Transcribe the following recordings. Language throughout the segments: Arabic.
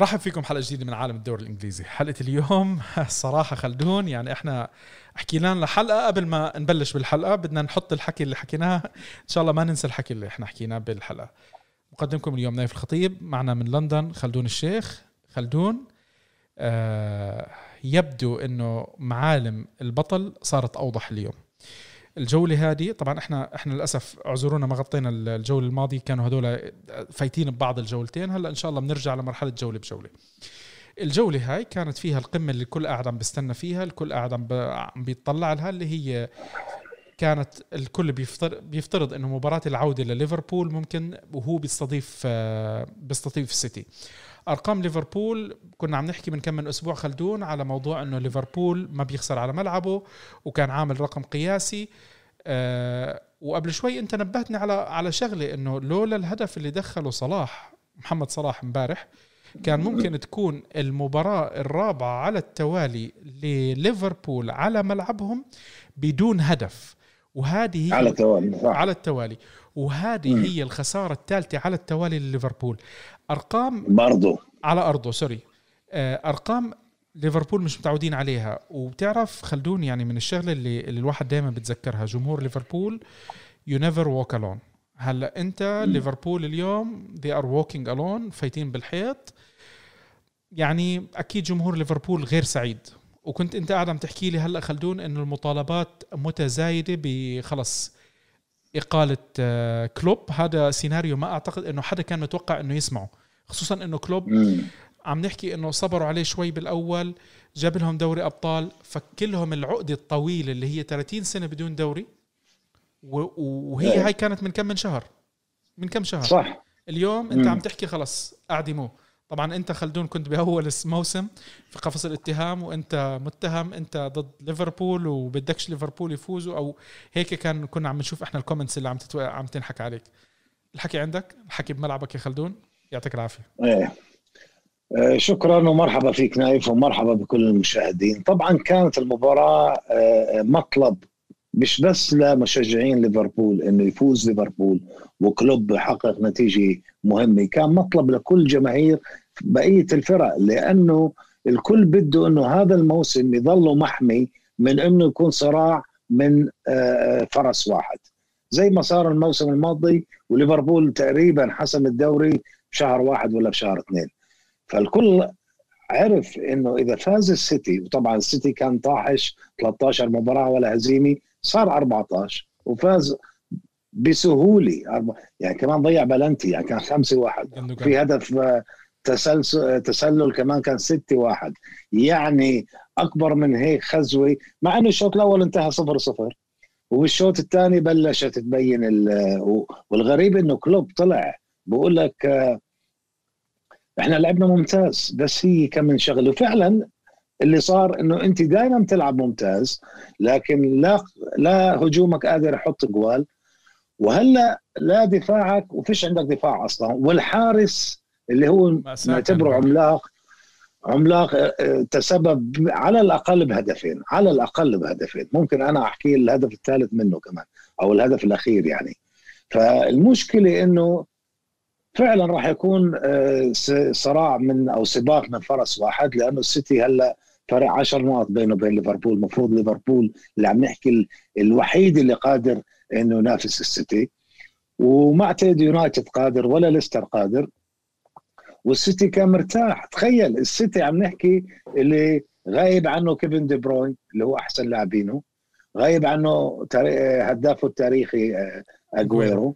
رحب فيكم حلقة جديدة من عالم الدوري الإنجليزي. حلقة اليوم صراحة خلدون، يعني إحنا حكينا لنا حلقة قبل ما نبلش بالحلقة، بدنا نحط الحكي اللي حكيناه إن شاء الله ما ننسى الحكي اللي إحنا حكيناه بالحلقة. مقدمكم اليوم نايف الخطيب، معنا من لندن خلدون الشيخ. خلدون، يبدو إنه معالم البطل صارت أوضح اليوم. الجولة هذه طبعا احنا للأسف اعذرونا ما غطينا الجولة الماضية، كانوا هذول فايتين ببعض الجولتين. هلأ ان شاء الله بنرجع لمرحلة جولة بجولة. الجولة هاي كانت فيها القمة اللي الكل قاعد عم بيستنى فيها، الكل قاعد عم بيطلع لها، اللي هي كانت الكل بيفترض انه مباراة العودة لليفربول ممكن وهو بيستضيف السيتي. أرقام ليفربول كنا عم نحكي من كم من أسبوع خلدون على موضوع أنه ليفربول ما بيخسر على ملعبه، وكان عامل رقم قياسي. وقبل شوي أنت نبهتني على شغلة، أنه لولا الهدف اللي دخله محمد صلاح امبارح كان ممكن تكون المباراة الرابعة على التوالي لليفربول على ملعبهم بدون هدف، وهذه هي على التوالي وهذه هي الخسارة الثالثة على التوالي لليفربول. أرقام برضو على أرضه أرقام ليفربول مش متعودين عليها. وبتعرف خلدون، يعني من الشغلة اللي الواحد دائما بتذكرها، جمهور ليفربول you never walk alone. هلأ أنت ليفربول اليوم they are walking alone، فايتين بالحيط. يعني أكيد جمهور ليفربول غير سعيد. وكنت أنت قاعد عم تحكي لي هلأ خلدون إنه المطالبات متزايدة بخلص إقالة كلوب. هذا سيناريو ما أعتقد إنه حدا كان متوقع إنه يسمعه، خصوصا إنه كلوب عم نحكي إنه صبروا عليه شوي بالأول، جاب لهم دوري أبطال، فكلهم العقدة الطويلة اللي هي 30 سنة بدون دوري، وهي هاي كانت من كم شهر صح. اليوم أنت عم تحكي خلص أعدموه. طبعا أنت خلدون كنت بأول الموسم في قفص الاتهام، وأنت متهم، أنت ضد ليفربول وبدكش ليفربول يفوزوا أو هيك. كنا عم نشوف إحنا الكومنتس اللي عم تنحكي عليك. الحكي عندك، الحكي بملعبك يا خلدون، يعطيك العافية. شكرا ومرحبا فيك نايف، ومرحبا بكل المشاهدين. طبعا كانت المباراة مطلب مش بس لمشجعين ليفربول انه يفوز ليفربول وكلوب يحقق نتيجة مهمة، كان مطلب لكل جماهير بقية الفرق، لانه الكل بده انه هذا الموسم يظل محمي من انه يكون صراع من فرس واحد زي ما صار الموسم الماضي، وليفربول تقريبا حسم الدوري بشهر 1 ولا بشهر 2. فالكل عرف انه اذا فاز السيتي، وطبعا السيتي كان طاحش 13 مباراة ولا هزيمة، صار 14 وفاز بسهولة. يعني كمان ضيع بلنتي، يعني كان 5-1 في هدف تسلل كمان كان 6-1. يعني اكبر من هيك خزوة، مع انه الشوط الاول انتهى 0-0 وبالشوط الثاني بلشت تبين والغريب انه كلوب طلع بقول لك احنا لعبنا ممتاز، بس هي كم من شغله. وفعلا اللي صار انه انت دائما تلعب ممتاز، لكن لا هجومك قادر يحط جوال، وهلا لا دفاعك، وفيش عندك دفاع اصلا، والحارس اللي هو نعتبره عملاق تسبب على الاقل بهدفين. ممكن انا احكي الهدف الثالث منه كمان، او الهدف الاخير يعني. فالمشكله انه فعلا راح يكون صراع او سباق من فرس واحد، لانه السيتي هلا فرق 10 نقط بينه وبين ليفربول. مفروض ليفربول اللي عم نحكي الوحيد اللي قادر انه ينافس السيتي، وما اعتقد يونايتد قادر ولا ليستر قادر، والسيتي كان مرتاح. تخيل السيتي عم نحكي اللي غايب عنه كيفن دي بروين اللي هو احسن لاعبينه، غايب عنه هدافه التاريخي اغويرو،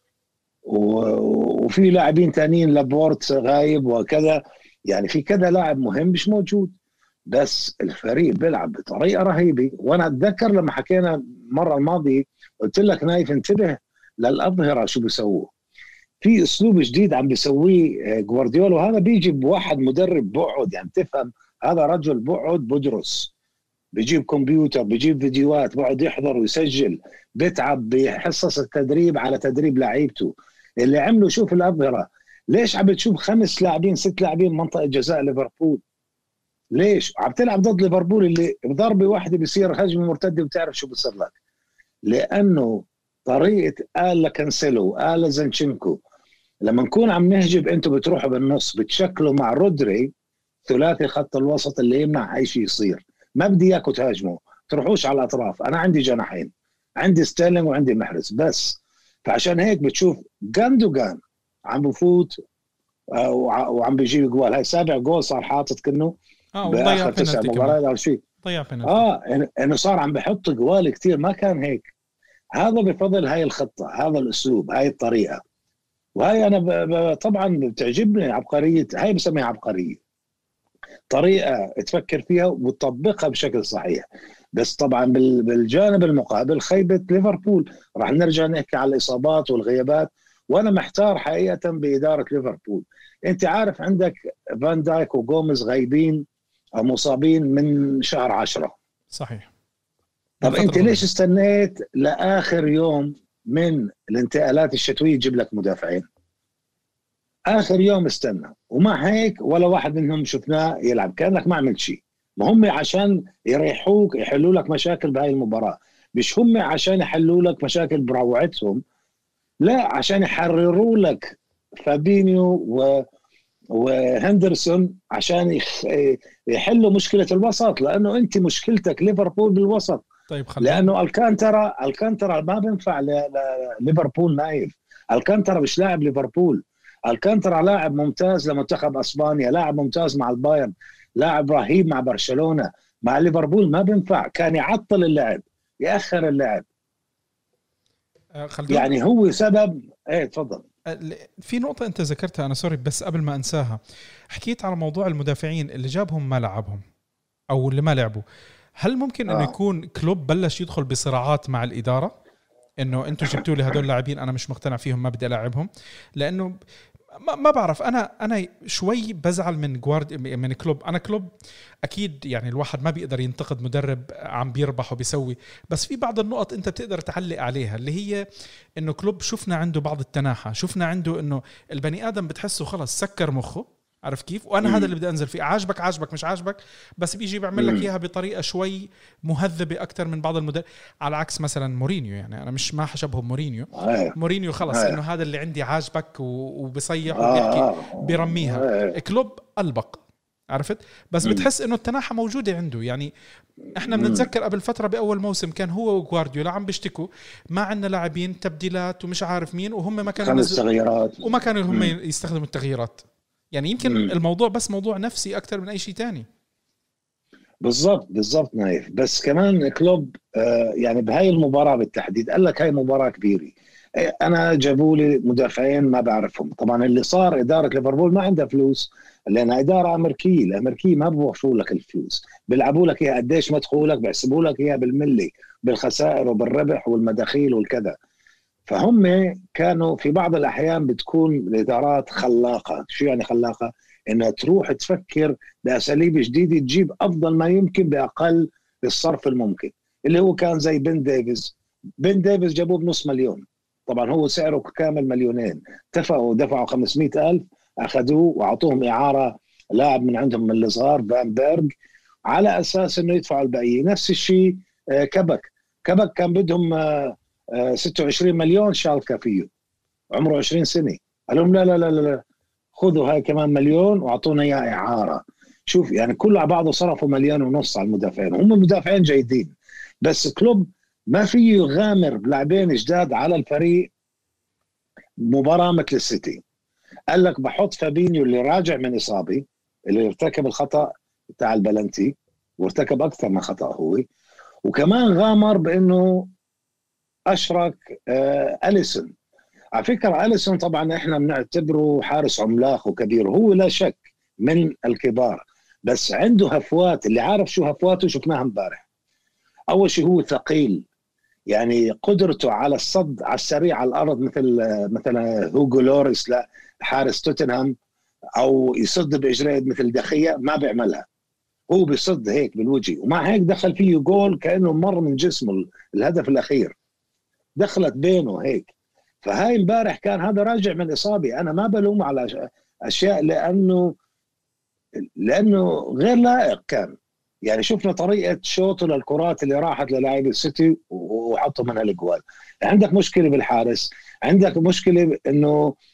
وفي لاعبين تانيين لابورت غايب وكذا، يعني في كذا لاعب مهم مش موجود، بس الفريق بيلعب بطريقة رهيبة. وانا اتذكر لما حكينا المرة الماضية قلت لك نايف انتبه للأظهرة شو بيسووا، في اسلوب جديد عم بيسويه جوارديولا، وهذا بيجي بواحد مدرب بقعد، يعني تفهم هذا رجل بقعد بدرس، بيجيب كمبيوتر، بيجيب فيديوهات، بقعد يحضر ويسجل، بيتعب بحصص التدريب على تدريب لعيبته. اللي عمله شوف الأظهرة، ليش عم بتشوف 5 لاعبين 6 لاعبين منطقة جزاء ليفربول؟ ليش عم تلعب ضد ليفربول اللي بضربة واحدة بيصير هجمة مرتدة وبتعرف شو بيصير لك؟ لأنه طريقة آل كانسيلو، آل زنشنكو، لما نكون عم نهجم انتم بتروحوا بالنص بتشكلوا مع رودري ثلاثي خط الوسط اللي يمنع اي شيء يصير. ما بدي اياكم تهاجموا، تروحوش على الاطراف. انا عندي جناحين، عندي ستيرلينج وعندي محرز بس. فعشان هيك بتشوف جاندوجان عم بفوت وعم بيجيب جوال. هاي سابع جول صار حاطط كنه باخر 9 مباريات او شيء. ضيع بينالتي. انه صار عم بحط جوال كتير، ما كان هيك. هذا بفضل هاي الخطه، هذا الاسلوب، هاي الطريقه. وهي انا طبعا بتعجبني عبقريه، هاي بسميها عبقريه، طريقه تفكر فيها وتطبقها بشكل صحيح. بس طبعا بالجانب المقابل خيبه ليفربول. راح نرجع نحكي على الاصابات والغيابات، وانا محتار حقيقه باداره ليفربول. انت عارف عندك فان دايك وجوميز غايبين او مصابين من شهر 10. صحيح. طب انت ليش استنيت لاخر يوم من الانتقالات الشتويه تجيب لك مدافعين؟ اخر يوم استنى، ومع هيك ولا واحد منهم شفناه يلعب، كانك ما عملت شيء. ما هم عشان يريحوك يحلوا لك مشاكل بهاي المباراه، مش هم عشان يحلوا لك مشاكل بروعتهم، لا عشان يحرروا لك فابينيو وهندرسون عشان يحلوا مشكله الوسط. لانه انت مشكلتك ليفربول بالوسط. طيب لانه الكانترا ما بينفع ليفربول. نايف الكانترا مش لاعب ليفربول. الكانترا لاعب ممتاز لمنتخب اسبانيا، لاعب ممتاز مع البايرن، لاعب رهيب مع برشلونه. مع ليفربول ما بينفع، كان يعطل اللعب، ياخر اللعب. يعني هو سبب. ايه تفضل. في نقطة أنت ذكرتها، أنا سوري بس قبل ما أنساها، حكيت على موضوع المدافعين اللي جابهم ما لعبهم أو اللي ما لعبوا. هل ممكن أنه يكون كلوب بلش يدخل بصراعات مع الإدارة، إنه أنتوا جبتوا لي هدول لاعبين أنا مش مقتنع فيهم، ما بدي ألعبهم؟ لأنه ما بعرف، أنا شوي بزعل من كلوب. أنا كلوب أكيد يعني الواحد ما بيقدر ينتقد مدرب عم بيربح وبيسوي، بس في بعض النقط أنت بتقدر تعلق عليها، اللي هي إنه كلوب شفنا عنده بعض التناحة، شفنا عنده إنه البني آدم بتحسه خلص سكر مخه، عارف كيف؟ وانا هذا اللي بدي انزل فيه، عاجبك مش عاجبك، بس بيجي بيعمل لك اياها بطريقه شوي مهذبه اكثر من بعض المدرب. على عكس مثلا مورينيو، يعني انا مش ما حشبه مورينيو خلص انه هذا اللي عندي عاجبك وبيصيح وبيحكي بيرميها. كلوب البق، عرفت؟ بس بتحس انه التناحة موجودة عنده. يعني احنا بنتذكر قبل فترة باول موسم كان هو وغوارديولا عم بيشتكوا ما عندنا لاعبين، تبديلات ومش عارف مين، وهم ما كانوا تغييرات وما كانوا هم يستخدموا التغييرات. يعني يمكن الموضوع بس موضوع نفسي أكتر من أي شيء تاني. بالضبط نايف. بس كمان كلوب يعني بهاي المباراة بالتحديد قال لك هاي مباراة كبيرة، أنا جابوا لي مدافعين ما بعرفهم. طبعا اللي صار إدارة ليفربول ما عندها فلوس، لأنها إدارة أمريكية. الأمريكية ما بوفروا لك الفلوس، بيلعبوا لك إياها قديش مدخولك، بيحسبوا لك إياها بالملي، بالخسائر وبالربح والمداخيل والكذا. فهم كانوا في بعض الأحيان بتكون الإدارات خلاقة. شو يعني خلاقة؟ إنها تروح تفكر بأساليب جديدة تجيب أفضل ما يمكن بأقل الصرف الممكن، اللي هو كان زي بن ديفيز جابوه بنص مليون، طبعا هو سعره كامل مليونين. اتفقوا دفعوا 500,000 أخذوه وعطوهم إعارة لاعب من عندهم من الصغار فان بيرغ على أساس إنه يدفعوا الباقي. نفس الشيء كبك كان بدهم 26 مليون شالكة فيه، عمره 20 سنة. قال لهم لا لا لا لا خذوا هاي كمان مليون واعطونا اياه اعاره. شوف يعني كله على بعضه صرفوا 1.5 مليون على المدافعين. هم مدافعين جيدين، بس كلوب ما فيه يغامر بلاعبين جداد على الفريق مباراة مثل السيتي. قال لك بحط فابينيو اللي راجع من إصابة، اللي ارتكب الخطأ بتاع البلنتي وارتكب أكثر من خطأ هو، وكمان غامر بأنه أشرك أليسون. على فكرة أليسون طبعا إحنا بنعتبره حارس عملاق وكبير، هو لا شك من الكبار، بس عنده هفوات. اللي عارف شو هفواته شفناها امبارح. أول شيء هو ثقيل، يعني قدرته على الصد على السريع على الأرض مثل هوغو لوريس لا حارس توتنهام، أو يصد بإجريد مثل دخية ما بيعملها. هو بيصد هيك بالوجه، ومع هيك دخل فيه جول كأنه مر من جسمه. الهدف الأخير دخلت بينه هيك. فهاي امبارح كان هذا راجع من إصابة. أنا ما بلوم على أشياء لأنه غير لائق كان. يعني شفنا طريقة شوطه للكرات اللي راحت للاعب السيتي وحطوا منها الجوال. عندك مشكلة بالحارس، عندك مشكلة إنه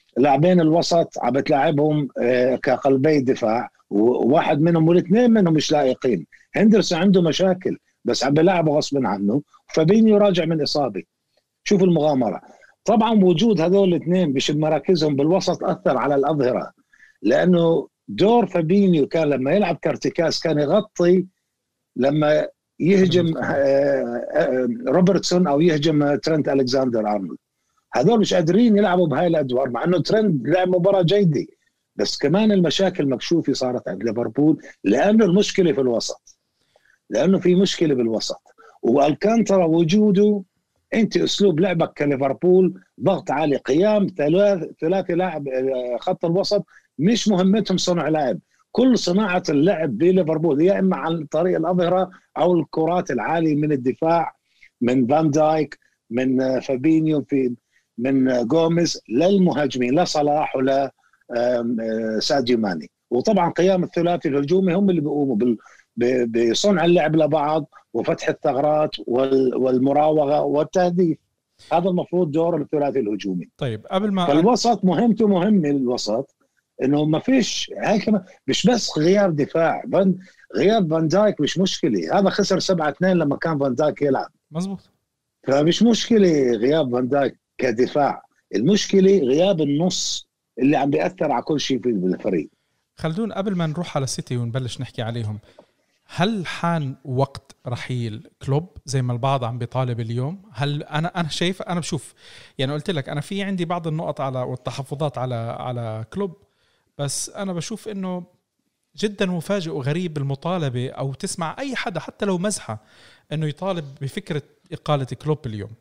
لاعبين الوسط عم بتلاعبهم كقلبي دفاع، وواحد منهم والاثنين منهم مش لائقين. هندرسون عنده مشاكل بس عم بيلعبه غصب عنه، فابينيو راجع من إصابة. شوف المغامرة. طبعا وجود هذول الاثنين بش مراكزهم بالوسط أثر على الأظهرة، لأنه دور فابينيو كان لما يلعب كارتكاز كان يغطي لما يهجم روبرتسون أو يهجم ترنت ألكساندر أرنولد. هذول مش قادرين يلعبوا بهاي الأدوار، مع أنه ترنت لعب مباراة جيدة، بس كمان المشاكل مكشوفة صارت عند ليفربول، لأنه المشكلة في الوسط، لأنه في مشكلة بالوسط. والكانترا وجوده، انت اسلوب لعبك كليفربول ضغط عالي، قيام ثلاثه لاعب خط الوسط مش مهمتهم صنع لعب. كل صناعه اللعب بليفربول يا اما عن طريق الاظهره او الكرات العاليه من الدفاع، من فان دايك، من فابينيو، من جوميز للمهاجمين، لا صلاح ولا ساديو ماني. وطبعا قيام الثلاثي الهجومي هم اللي بيقوموا بصنع اللعب لبعض وفتح الثغرات والمراوغه والتهديف. هذا المفروض دور الثلاثي الهجومي. طيب قبل ما فالوسط مهمته مهمه، الوسط انه ما فيش هيك، مش بس غياب دفاع. غياب فان دايك مش مشكله، هذا خسر 7-2 لما كان فان دايك يلعب. مزبوط. فمش مشكله غياب فان دايك كدفاع، المشكله غياب النص اللي عم بيأثر على كل شيء في الفريق. خلدون قبل ما نروح على السيتي ونبلش نحكي عليهم، هل حان وقت رحيل كلوب زي ما البعض عم بيطالب اليوم؟ هل انا شايف، انا بشوف يعني قلت لك انا في عندي بعض النقط على والتحفظات على كلوب، بس انا بشوف انه جدا مفاجئ وغريب المطالبه، او تسمع اي حدا حتى لو مزحه انه يطالب بفكره اقاله كلوب اليوم.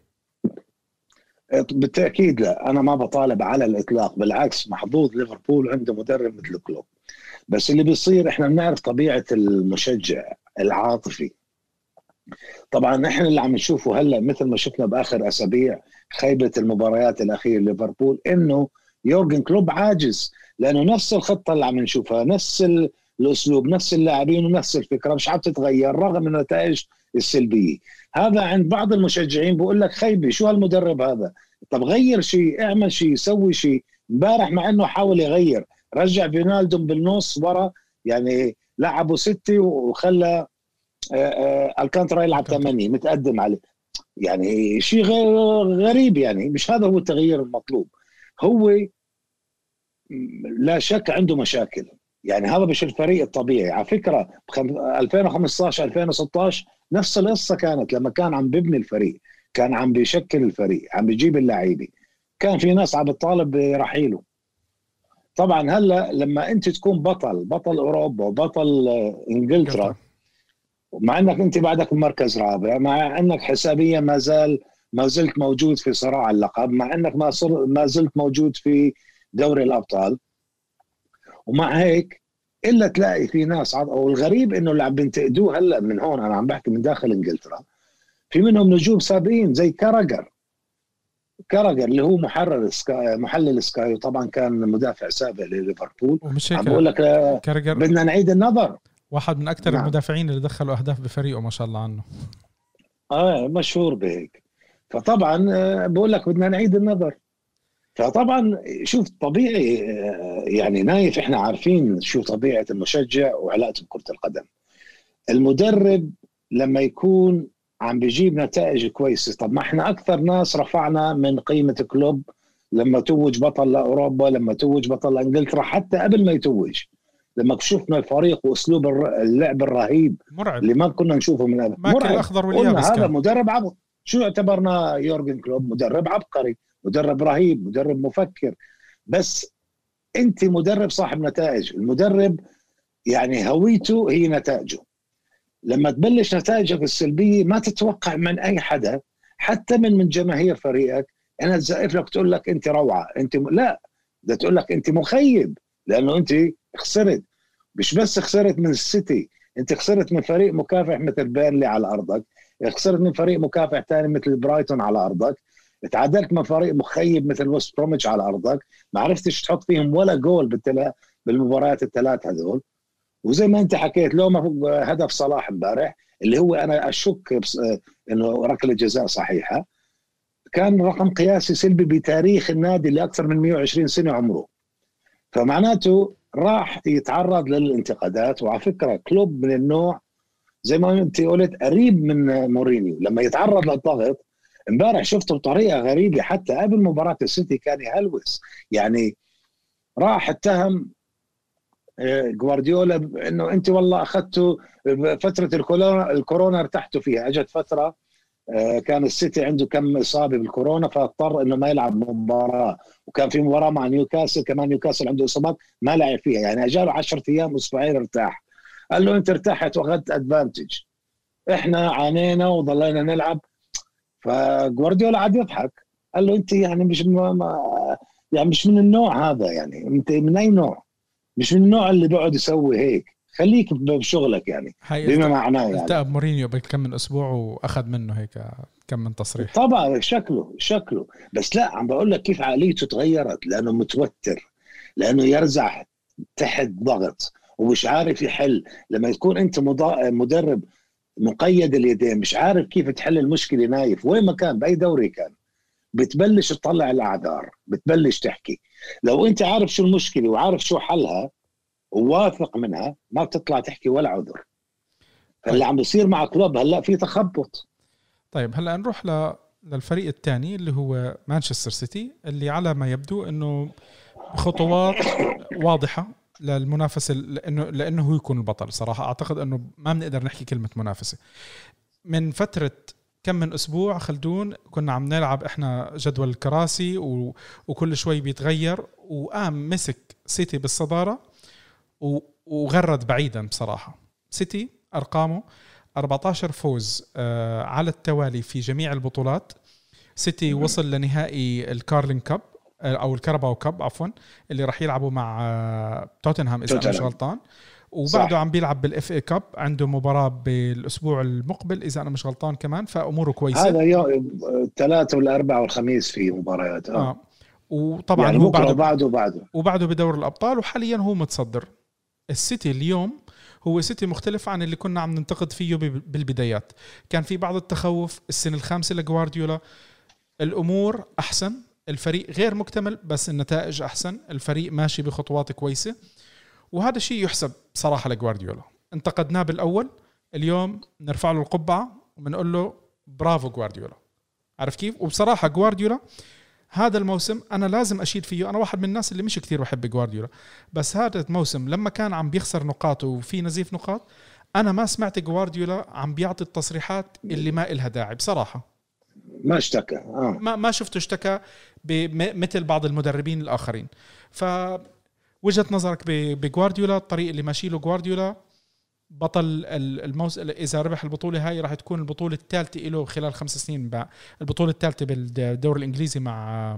بالتاكيد لا، انا ما بطالب على الاطلاق، بالعكس محظوظ ليفربول عنده مدرب مثل كلوب. بس اللي بيصير احنا بنعرف طبيعه المشجع العاطفي. طبعا احنا اللي عم نشوفه هلا مثل ما شفنا باخر اسابيع خيبه المباريات الاخيره ليفربول، انه يورجن كلوب عاجز، لانه نفس الخطه اللي عم نشوفها، نفس الاسلوب، نفس اللاعبين ونفس الفكره مش عم تتغير رغم النتائج السلبيه. هذا عند بعض المشجعين بقول لك خيبه، شو هالمدرب هذا؟ طب غير شيء، اعمل شيء، سوي شيء. امبارح مع انه حاول يغير، رجع فينالدوم بالنص ورا، يعني لعبوا 6 وخلى الكانترا يلعب 8 متقدم عليه. يعني شيء غريب، يعني مش هذا هو التغيير المطلوب. هو لا شك عنده مشاكل، يعني هذا مش الفريق الطبيعي. على فكرة 2015 2016 نفس القصة كانت، لما كان عم ببني الفريق، كان عم بيشكل الفريق، عم بيجيب اللاعبين، كان في ناس عم بتطالب برحيله. طبعا هلا لما انت تكون بطل اوروبا وبطل انجلترا، مع انك انت بعدك بمركز رابع، مع انك حسابيا ما زلت موجود في صراع اللقب، مع انك ما زلت موجود في دوري الابطال، ومع هيك الا تلاقي في ناس والغريب انه اللي عم بينتقدوه هلا من هون، انا عم بحكي من داخل انجلترا، في منهم نجوم سابقين زي كاراجر اللي هو محلل سكاي، وطبعا كان مدافع سابق لليفربول. عم بقول لك بدنا نعيد النظر، واحد من اكثر المدافعين اللي دخلوا اهداف بفريقه ما شاء الله عنه. مشهور بهيك. فطبعا بقول لك بدنا نعيد النظر. فطبعا شوف طبيعي، يعني نايف احنا عارفين شو طبيعة المشجع وعلاقته بكرة القدم. المدرب لما يكون عم بيجيب نتائج كويسة، طب ما احنا اكثر ناس رفعنا من قيمة كلوب لما توج بطل لأوروبا، لما توج بطل انجلترا، حتى قبل ما يتوج لما شفنا الفريق واسلوب اللعب الرهيب مرعب اللي ما كنا نشوفه من قبل، مرعب الاخضر واليابس. هذا مدرب عبقري. شو اعتبرنا يورجن كلوب؟ مدرب عبقري، مدرب رهيب، مدرب مفكر. بس انت مدرب صاحب نتائج، المدرب يعني هويته هي نتائجه. لما تبلش نتائجك السلبيه ما تتوقع من اي حدا، حتى من جماهير فريقك، انا تزقف لك تقول لك انت روعه، انت لا، بدها تقول لك انت مخيب، لانه انت خسرت. مش بس خسرت من السيتي، انت خسرت من فريق مكافح مثل بيرلي على ارضك، خسرت من فريق مكافح ثاني مثل برايتون على ارضك، تعادلت من فريق مخيب مثل وست بروميتش على ارضك، ما عرفتش تحط فيهم ولا جول بالمباريات الثلاث هذول. وزي ما انت حكيت لو ما هدف صلاح امبارح اللي هو انا اشك انه ركله جزاء صحيحه، كان رقم قياسي سلبي بتاريخ النادي اللي اكثر من 120 سنه عمره. فمعناته راح يتعرض للانتقادات. وعلى فكره كلوب من النوع زي ما انت قلت قريب من مورينيو لما يتعرض للضغط. امبارح شفته بطريقه غريبه، حتى قبل مباراه السيتي كان يهلوس، يعني راح اتهم جوارديولا انه انت والله اخذتوا فتره الكورونا ارتحتوا فيها. اجت فتره كان السيتي عنده كم اصابه بالكورونا فاضطر انه ما يلعب مباراه، وكان في مباراه مع نيوكاسل كمان نيوكاسل عنده اصابات ما لعب فيها، يعني اجاله 10 ايام اسبوعين ارتاح. قال له انت ارتحت واخذت ادفانتج، احنا عانينا وضلينا نلعب. فجوارديولا قعد يضحك، قال له انت يعني مش يعني مش من النوع هذا، يعني انت من اي نوع؟ مش من النوع اللي بيقعد يسوي هيك، خليك بشغلك يعني. بما معناه يعني التأب مورينيو بكم من اسبوع واخذ منه هيك كم من تصريح. طبعا شكله بس لا، عم بقول لك كيف عقليته تغيرت، لانه متوتر، لانه يرزع تحت ضغط ومش عارف يحل. لما تكون انت مدرب مقيد اليدين مش عارف كيف تحل المشكله، نايف وين ما كان باي دوري كان بتبلش تطلع الاعذار، بتبلش تحكي. لو انت عارف شو المشكله وعارف شو حلها وواثق منها ما بتطلع تحكي ولا عذر. فاللي عم بيصير مع كلوب هلا في تخبط. طيب هلا نروح للفريق الثاني اللي هو مانشستر سيتي، اللي على ما يبدو انه خطوات واضحه للمنافسه، لانه هو يكون البطل. صراحه اعتقد انه ما بنقدر نحكي كلمه منافسه. من فتره كم من اسبوع خلدون كنا عم نلعب احنا جدول الكراسي وكل شوي بيتغير، وقام مسك سيتي بالصداره وغرد بعيدا. بصراحه سيتي ارقامه 14 فوز على التوالي في جميع البطولات. سيتي وصل لنهائي الكارلين كاب او الكاراباو كاب عفوا، اللي راح يلعبوا مع توتنهام اذا انا مش غلطان، وبعده عم بيلعب بالاف اي كاب، عنده مباراة بالاسبوع المقبل اذا انا مش غلطان كمان، فاموره كويسة. هذا يوم 3 والاربعاء والخميس في مباريات وطبعا يعني هو وبعده بدور الابطال، وحاليا هو متصدر. السيتي اليوم هو سيتي مختلف عن اللي كنا عم ننتقد فيه بالبدايات. كان في بعض التخوف السنة الخامسة لجوارديولا، الأمور أحسن، الفريق غير مكتمل بس النتائج أحسن، الفريق ماشي بخطوات كويسة، وهذا الشيء يحسب صراحة لجوارديولا. انتقدناه بالأول، اليوم نرفع له القبعة وبنقول له برافو جوارديولا. عارف كيف؟ وبصراحة جوارديولا هذا الموسم أنا لازم أشيد فيه. أنا واحد من الناس اللي مش كتير بحب جوارديولا، بس هذا الموسم لما كان عم بيخسر نقاط وفي نزيف نقاط أنا ما سمعت جوارديولا عم بيعطي التصريحات اللي ما إلها داعي بصراحة. ما اشتكى ما شفته اشتكى مثل بعض المدربين الآخرين. فوجهة نظرك بجوارديولا، الطريق اللي ماشي له جوارديولا، بطل الموسم إذا ربح البطولة هاي راح تكون البطولة الثالثة له خلال 5 سنين، البطولة الثالثة بالدوري الإنجليزي مع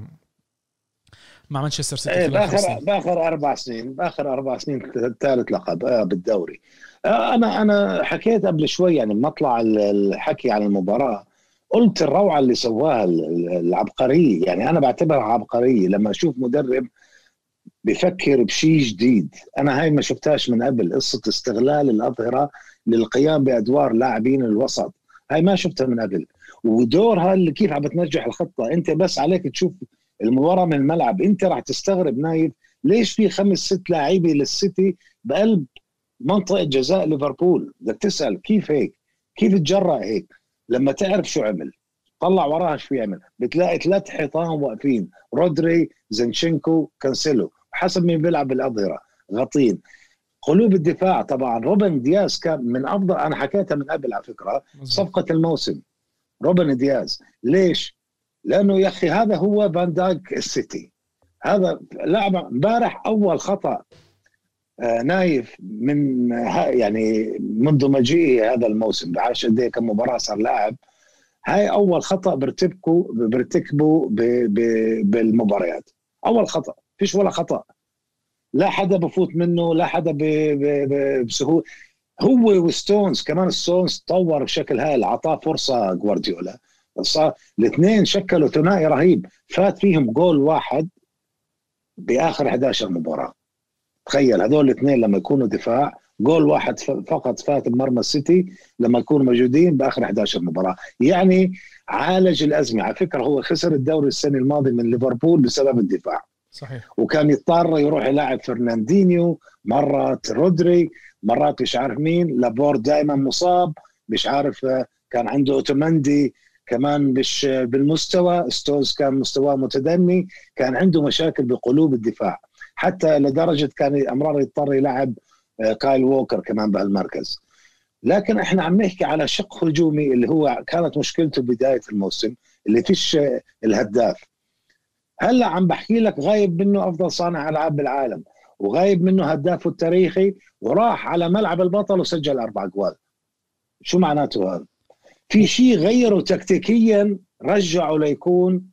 مانشستر سيتي باخر 4 سنين، ثالث لقب بالدوري. أنا حكيت قبل شوي يعني مطلع الحكي عن المباراة، قلت الروعة اللي سواها، العبقرية، يعني أنا بعتبرها عبقرية لما أشوف مدرب بفكر بشيء جديد. أنا هاي ما شفتهاش من قبل، قصة استغلال الأظهرة للقيام بأدوار لاعبين الوسط، هاي ما شفتها من قبل. ودورها اللي كيف عم بتنجح الخطة. أنت بس عليك تشوف المباراة من الملعب، أنت راح تستغرب نايف ليش في 5-6 لاعبين للسيتي بقلب منطقة جزاء ليفربول. بدك تسأل كيف هيك، كيف تجرأ هيك؟ لما تعرف شو عمل، طلع وراها شو يعمل، بتلاقي 3 حيطان واقفين، رودري، زينشينكو، كانسيلو، حسب مين بيلعب بالأظهرة غطين. قلوب الدفاع طبعا روبن دياز كان من أفضل، أنا حكيتها من قبل على فكرة، صفقة الموسم روبن دياز. ليش؟ لأنه يا أخي هذا هو فان دايك السيتي، هذا لاعب. امبارح أول خطأ نايف من يعني منذ مجيئه هذا الموسم، بعرفش قد ايه كم مباراه صار لاعب، هاي اول خطا برتكبه بالمباريات. اول خطا، فيش ولا خطا، لا حدا بفوت منه، لا حدا بسهوله. هو وستونز كمان، ستونز طور بشكل هائل، عطاه فرصه جوارديولا، صار الاثنين شكلوا ثنائي رهيب، فات فيهم جول واحد باخر 11 مباراه. تخيل هذول الاثنين لما يكونوا دفاع جول واحد فقط فات بمرمى السيتي لما يكونوا موجودين باخر 11 مباراه. يعني عالج الازمه. على فكره هو خسر الدوري السنه الماضيه من ليفربول بسبب الدفاع، صحيح، وكان يضطر يروح يلاعب فرناندينيو، مرات رودري، مرات مش عارف مين، لابور دائما مصاب، مش عارف، كان عنده اوتوماندي كمان مش بالمستوى، ستونز كان مستواه متدني، كان عنده مشاكل بقلوب الدفاع، حتى لدرجة كان أمرار يضطر يلعب كايل ووكر كمان بهالمركز. لكن احنا عم نحكي على شق هجومي اللي هو كانت مشكلته بداية الموسم، اللي فيش الهداف. هلا عم بحكي لك غايب منه افضل صانع العاب بالعالم، وغايب منه هدافه التاريخي، وراح على ملعب البطل وسجل 4 جوال. شو معناته هذا؟ في شيء غيره تكتيكيا، رجعه ليكون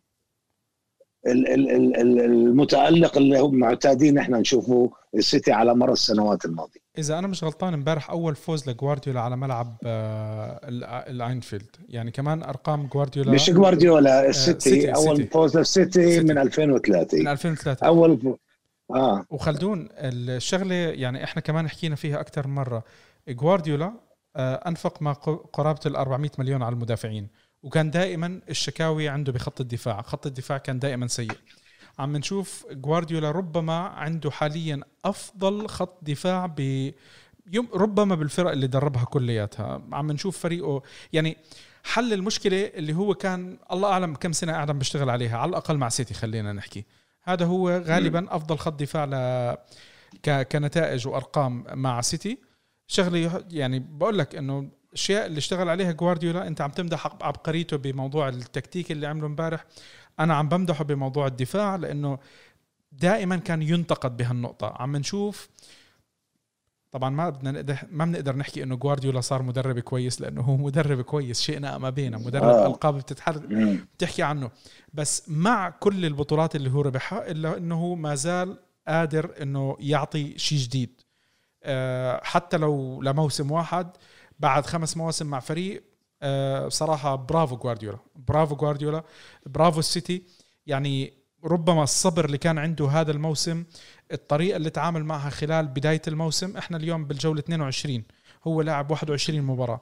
المتألق اللي هم معتادين احنا نشوفه السيتي على مر السنوات الماضية. اذا انا مش غلطان امبارح اول فوز لجوارديولا على ملعب الأينفيلد، يعني كمان ارقام جوارديولا. مش جوارديولا، السيتي سيتي اول فوز للسيتي من 2003. من 2003 اول وخلدون الشغله يعني احنا كمان حكينا فيها اكثر مره. جوارديولا انفق ما قرابه ال 400 مليون على المدافعين، وكان دائما الشكاوي عنده بخط الدفاع، خط الدفاع كان دائما سيء. عم نشوف جوارديولا ربما عنده حاليا افضل خط دفاع ربما بالفرق اللي دربها كلياتها. عم نشوف فريقه يعني حل المشكله اللي هو كان الله اعلم كم سنه قاعد بيشتغل عليها، على الاقل مع سيتي خلينا نحكي. هذا هو غالبا افضل خط دفاع كنتائج وارقام مع سيتي. شغله يعني بقول لك انه الاشياء اللي اشتغل عليها جوارديولا، انت عم تمدح عبقريته بموضوع التكتيك اللي عمله امبارح، انا عم بمدحه بموضوع الدفاع، لانه دائما كان ينتقد بهالنقطه. عم نشوف طبعا ما بنقدر نحكي انه جوارديولا صار مدرب كويس، لانه هو مدرب كويس شئنا ما بينا، مدرب القاب بتحكي عنه، بس مع كل البطولات اللي هو ربحها الا انه ما زال قادر انه يعطي شيء جديد. حتى لو لموسم واحد بعد 5 مواسم مع فريق. صراحة برافو جوارديولا، برافو جوارديولا، برافو السيتي. يعني ربما الصبر اللي كان عنده هذا الموسم، الطريقة اللي تعامل معها خلال بداية الموسم. احنا اليوم بالجولة 22 هو لاعب 21 مباراة،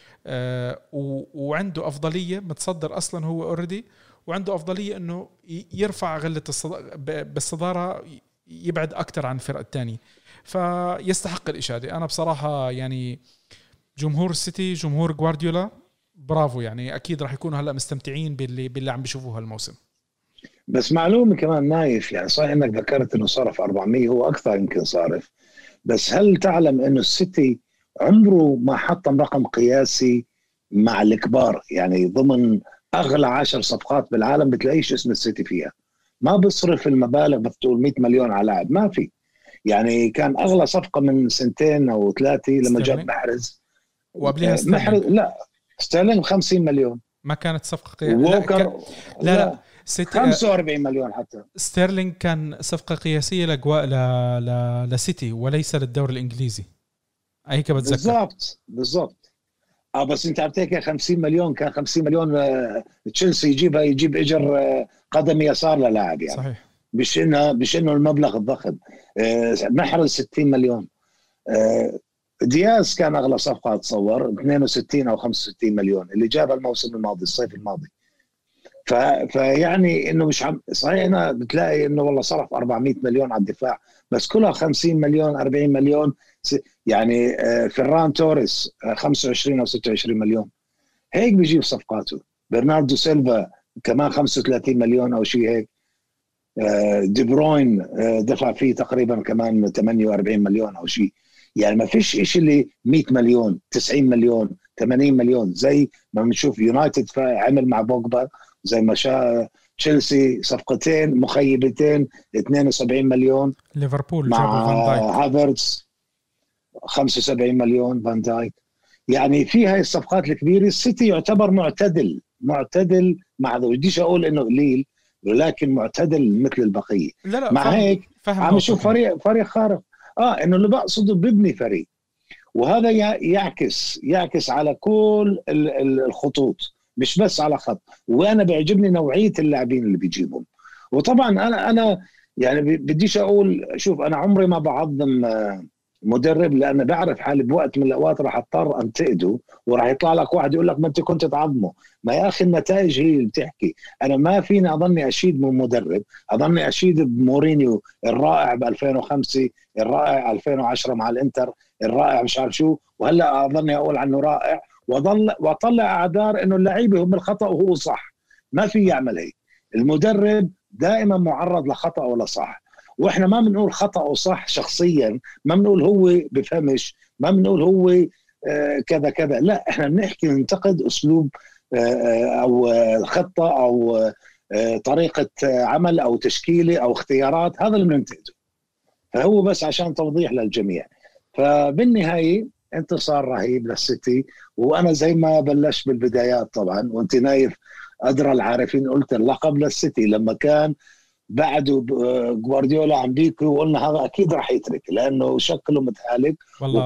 وعنده أفضلية، متصدر أصلا هو أوردي، وعنده أفضلية أنه يرفع غلة بالصدارة، يبعد أكتر عن الفرق الثانية، فيستحق الإشادة. أنا بصراحة يعني جمهور السيتي، جمهور جوارديولا، برافو. يعني أكيد راح يكونوا هلأ مستمتعين باللي عم بيشوفوه هالموسم. بس معلومة كمان نايف، يعني صحيح انك ذكرت انه صرف 400، هو اكثر يمكن صارف، بس هل تعلم انه السيتي عمره ما حطم رقم قياسي مع الكبار؟ يعني ضمن اغلى 10 صفقات بالعالم بتلاقيش اسم السيتي فيها. ما بيصرف المبالغ بتقول 100 مليون على لاعب، ما في. يعني كان اغلى صفقة من 2 أو 3 لما جاب محرز، وقبلها محرز لا ستيرلينج 50 مليون، ما كانت صفقة قياسية. لا 45 مليون حتى. ستيرلينج كان صفقة قياسية لسيتي وليس للدوري الإنجليزي، هيك بتذكر. بالضبط. بس انت عم تحكي 50 مليون، كان 50 مليون تشيلسي يجيب اجر قدم يسار للاعب يعني. صحيح. مش انه المبلغ الضخم. محرز 60 مليون. دياز كان اغلى صفقه اتصور 62 او 65 مليون اللي جابها الموسم الماضي، الصيف الماضي. فيعني انه مش صحيح هنا بتلاقي انه والله صرف 400 مليون على الدفاع، بس كلها 50 مليون 40 مليون. يعني فران توريس 25 او 26 مليون، هيك بيجيب صفقاته. برناردو سيلفا كمان 35 مليون او شيء هيك. دي بروين دفع فيه تقريبا كمان 48 مليون او شيء. يعني ما فيش إشي اللي 100 مليون 90 مليون 80 مليون زي ما بنشوف يونايتد عمل مع بوجبا، زي ما شاء تشيلسي صفقتين مخيبتين 72 مليون. ليفربول مع هافرتز 75 مليون فان دايك. يعني في هاي الصفقات الكبيرة السيتي يعتبر معتدل مع ذو. بديش أقول إنه قليل، ولكن معتدل مثل البقية. لا مع هيك عم نشوف فريق خارق. إنه اللي بقصده ببني فريق، وهذا يعكس على كل الخطوط، مش بس على خط. وانا بيعجبني نوعيه اللاعبين اللي بيجيبهم. وطبعا انا يعني بديش اقول، شوف انا عمري ما بعظم مدرب، لأن بعرف حالي بوقت من الأوقات راح أضطر أنتقده، وراح يطلع لك واحد يقول لك ما أنت كنت تعظمه. ما يا أخي النتائج هي اللي بتحكي. أنا ما فيني أظني أشيد من مدرب، أظني أشيد بمورينيو الرائع ب 2005، الرائع 2010 مع الإنتر، الرائع مش عارف شو، وهلا أظني أقول عنه رائع، وأطلع أعذار إنه اللعيبة هم الخطأ وهو صح. ما في يعمل هيك. المدرب دائما معرض لخطأ ولا صح، واحنا ما بنقول خطأ وصح شخصيا، ما بنقول هو بفهمش، ما بنقول هو كذا كذا، لا احنا بنحكي ننتقد اسلوب او خطة او طريقة عمل او تشكيلة او اختيارات، هذا اللي بننتقده. فهو بس عشان توضيح للجميع. فبالنهاية انتصار رهيب للسيتي، وانا زي ما بلش بالبدايات طبعا، وانت نايف ادرى العارفين، قلت اللقب للسيتي لما كان بعده جوارديولا عم بيكو، وقلنا هذا اكيد راح يترك لانه شكله متهالك،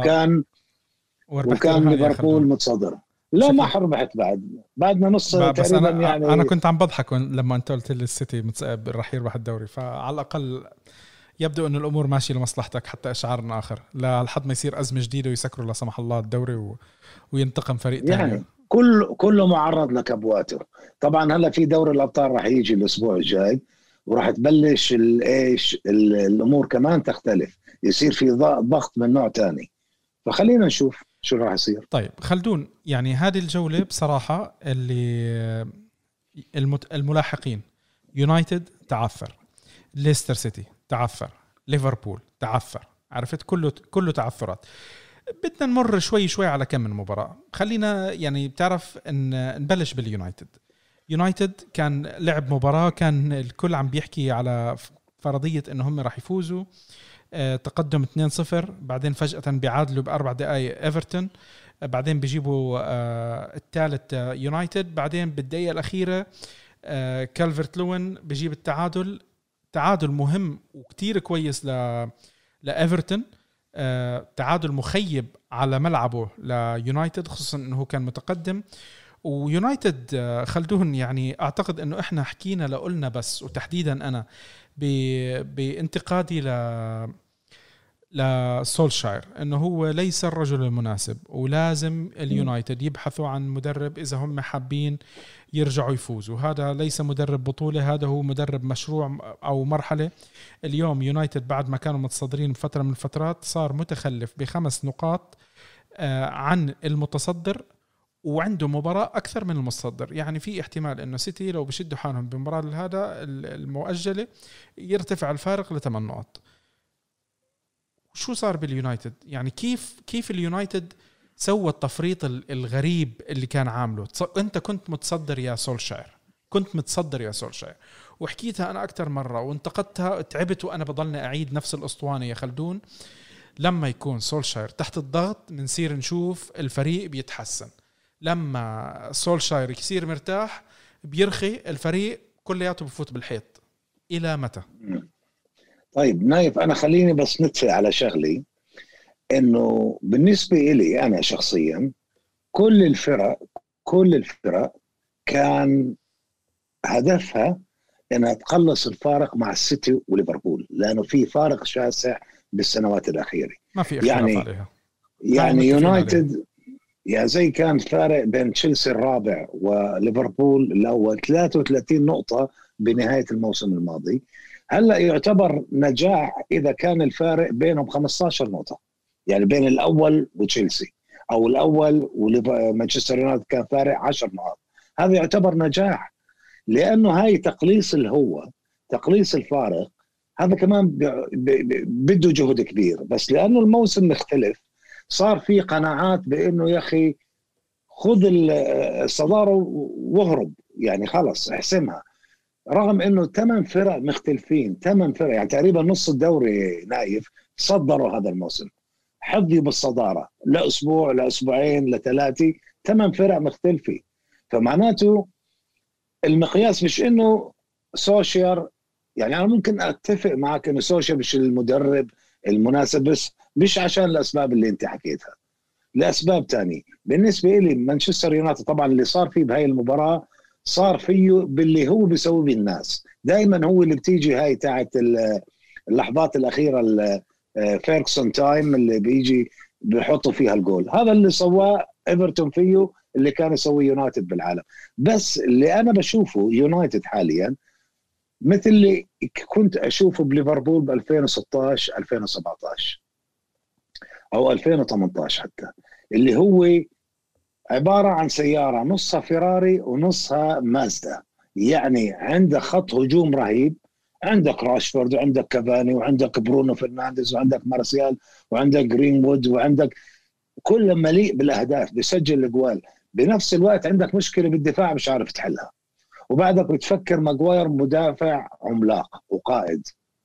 وكان ليفربول متصدر. لا ما ربحت بعدنا نص بس تقريبا يعني. انا كنت عم بضحك لما انت قلت لي السيتي راح يربح الدوري، فعلى الاقل يبدو أن الأمور ماشية لمصلحتك حتى إشعار آخر، لحد ما يصير أزمة جديدة ويسكروا لا سمح الله الدوري وينتقم فريق تاني. يعني كله معرض لكبواته. طبعا هلا في دوري الأبطال راح يجي الأسبوع الجاي، وراح تبلش الأمور كمان تختلف، يصير في ضغط من نوع تاني. فخلينا نشوف شو راح يصير. طيب خلدون، يعني هذه الجولة بصراحة اللي الملاحقين، يونايتد تعثر، ليستر سيتي تعثر، ليفربول تعثر، عرفت كله تعثرات. بدنا نمر شوي على كم من مباراة. خلينا يعني بتعرف ان نبلش باليونايتد. يونايتد كان لعب مباراة كان الكل عم بيحكي على فرضية انهم راح يفوزوا، تقدم 2-0، بعدين فجأة بيعادلوا ب4 دقائق ايفرتون، بعدين بيجيبوا الثالث يونايتد، بعدين بالدقيقة الأخيرة كالفرت لوين بيجيب تعادل مهم وكتير كويس لإيفرتون، تعادل مخيب على ملعبه ليونايتد، خصوصا انه كان متقدم. ويونايتد خلدون يعني اعتقد انه احنا حكينا لقلنا بس، وتحديدا انا بانتقادي لسولشاير انه هو ليس الرجل المناسب، ولازم اليونايتد يبحثوا عن مدرب اذا هم حابين يرجعوا يفوزوا. هذا ليس مدرب بطولة، هذا هو مدرب مشروع او مرحلة. اليوم يونايتد بعد ما كانوا متصدرين بفترة من الفترات صار متخلف ب5 نقاط عن المتصدر، وعنده مباراة أكثر من المتصدر. يعني في احتمال إنه سيتي لو بشدوا حالهم بمباراة هذا المؤجلة يرتفع الفارق ل8 نقاط. شو صار باليونايتد؟ يعني كيف اليونايتد سوى التفريط الغريب اللي كان عامله؟ أنت كنت متصدر يا سولشاير، وحكيتها أنا أكتر مرة وانتقدتها، تعبت وأنا بضلني أعيد نفس الأسطوانة يا خلدون. لما يكون سولشاير تحت الضغط منصير نشوف الفريق بيتحسن، لما سولشاير يصير مرتاح بيرخي الفريق كلياته بفوت بالحيط. إلى متى؟ طيب نايف، أنا خليني بس نتفق على شغلي، إنه بالنسبة إلي أنا شخصيا كل الفرق كان هدفها إنها تقلص الفارق مع السيتي وليفربول، لأنه في فارق شاسع بالسنوات الأخيرة، ما في اختلاف عليها. يعني يونايتد يا زي كان فارق بين تشيلسي الرابع وليفربول الأول 33 نقطة بنهاية الموسم الماضي. هلأ يعتبر نجاح إذا كان الفارق بينهم 15 نقطة، يعني بين الأول وتشيلسي، أو الأول ومانشستر يونايتد كان فارق 10 نقاط. هذا يعتبر نجاح، لأنه هاي تقليص الفارق، هذا كمان بده جهد كبير. بس لأنه الموسم مختلف صار في قناعات بأنه يا أخي خذ الصدارة وهرب، يعني خلص احسمها، رغم أنه 8 فرق مختلفين، 8 فرق يعني تقريبا نص الدوري نايف صدروا هذا الموسم، حظوا بالصدارة لأسبوع لأسبوعين لثلاثة، 8 فرق مختلفة. فمعناته المقياس مش أنه سوشيال، يعني أنا ممكن أتفق معك أنه سوشيال مش المدرب المناسب، بس مش عشان الأسباب اللي أنت حكيتها، لأسباب تانية. بالنسبة لي مانشستر يونايتد طبعا اللي صار فيه بهاي المباراة صار فيه باللي هو بيسوي بالناس دائما، هو اللي بتيجي هاي تاعت اللحظات الأخيرة فيركسون تايم اللي بيجي بيحطوا فيها الجول. هذا اللي سواه ايفرتون فيه، اللي كان يسويه يونايتد بالعالم. بس اللي انا بشوفه يونايتد حاليا مثل اللي كنت اشوفه بليفربول ب 2016 2017 او 2018 حتى، اللي هو عباره عن سياره نصها فيراري ونصها مازدا. يعني عندك خط هجوم رهيب، عندك راشفورد وعندك كافاني وعندك برونو فرنانديز وعندك مارسيال وعندك جرينوود وعندك كل مليء بالاهداف بيسجل الاجوال. بنفس الوقت عندك مشكله بالدفاع مش عارف تحلها، وبعدك بتفكر ماجواير مدافع عملاق وقائد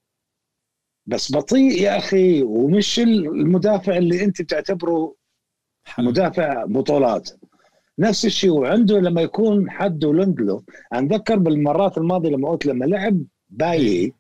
بس بطيء يا اخي، ومش المدافع اللي انت بتعتبره مدافع بطولات. نفس الشيء وعنده لما يكون حد ولندلو. اتذكر بالمرات الماضيه لما قلت لما لعب باي،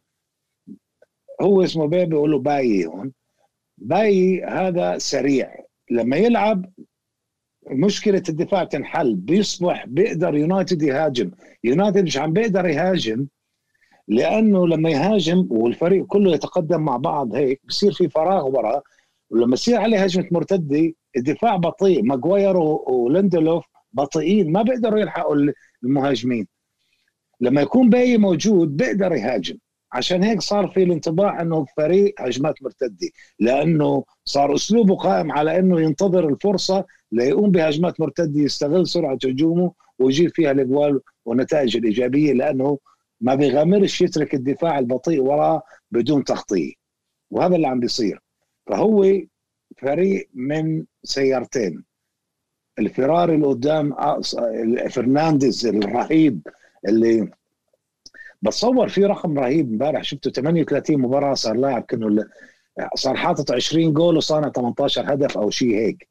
هو اسمه باي بيقول له باي هون، باي هذا سريع لما يلعب مشكله الدفاع تنحل، بيصبح بيقدر يونايتد يهاجم. يونايتد مش عم بيقدر يهاجم لانه لما يهاجم والفريق كله يتقدم مع بعض هيك بصير في فراغ ورا، ولما يصير عليه هجمه مرتده الدفاع بطيء. ماجواير وليندلوف بطيئين ما بيقدروا يلحقوا المهاجمين. لما يكون باي موجود بيقدر يهاجم. عشان هيك صار في الانطباع انه فريق هجمات مرتده، لانه صار اسلوبه قائم على انه ينتظر الفرصه ليقوم بهجمات مرتده، يستغل سرعه هجومه ويجيب فيها الاجوال والنتائج الايجابيه، لانه ما بيغامرش يترك الدفاع البطيء وراه بدون تغطيه. وهذا اللي عم بيصير. فهو فريق من سيارتين، الفيراري اللي قدام فرنانديز الرهيب اللي بتصور فيه رقم رهيب. امبارح شفته 38 مباراة صار لاعب، كانه صار حاطط 20 جول وصانع 18 هدف او شيء هيك.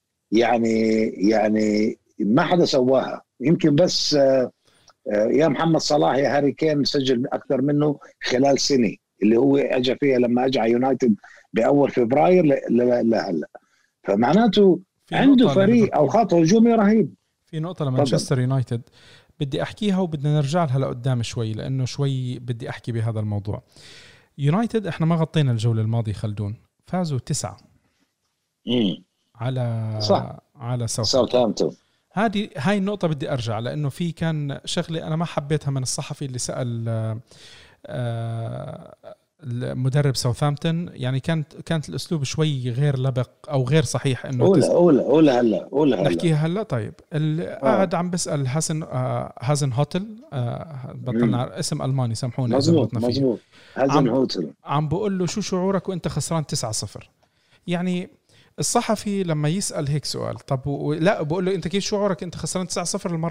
يعني ما حدا سواها، يمكن بس يا محمد صلاح يا هاري كين سجل اكثر منه خلال سنة اللي هو اجى فيها لما اجى على يونايتد باول فبراير لهلا. فمعناته عنده فريق او خط هجومي رهيب. في نقطة لمانشستر يونايتد بدي أحكيها وبدنا نرجع لها لقدام شوي، لأنه شوي بدي أحكي بهذا الموضوع. يونايتد إحنا ما غطينا الجولة الماضية خلدون، فازوا 9 على ساوثهامبتون. هاي النقطة بدي أرجع، لأنه في كان شغلة أنا ما حبيتها من الصحفي اللي سأل المدرب ساوثهامبتون. يعني كانت الأسلوب شوي غير لبق أو غير صحيح. إنه قول هلا نحكيها هلا. طيب قاعد عم بسأل هازن هوتل، بطلنا اسم ألماني سامحوني إذا بطنا فيه. مزبوط هازن هوتل. عم بقول له شو شعورك وأنت خسران 9-0؟ يعني الصحفي لما يسأل هيك سؤال، طب لا بقول له أنت كيف شعورك أنت خسران 9-0 للمرة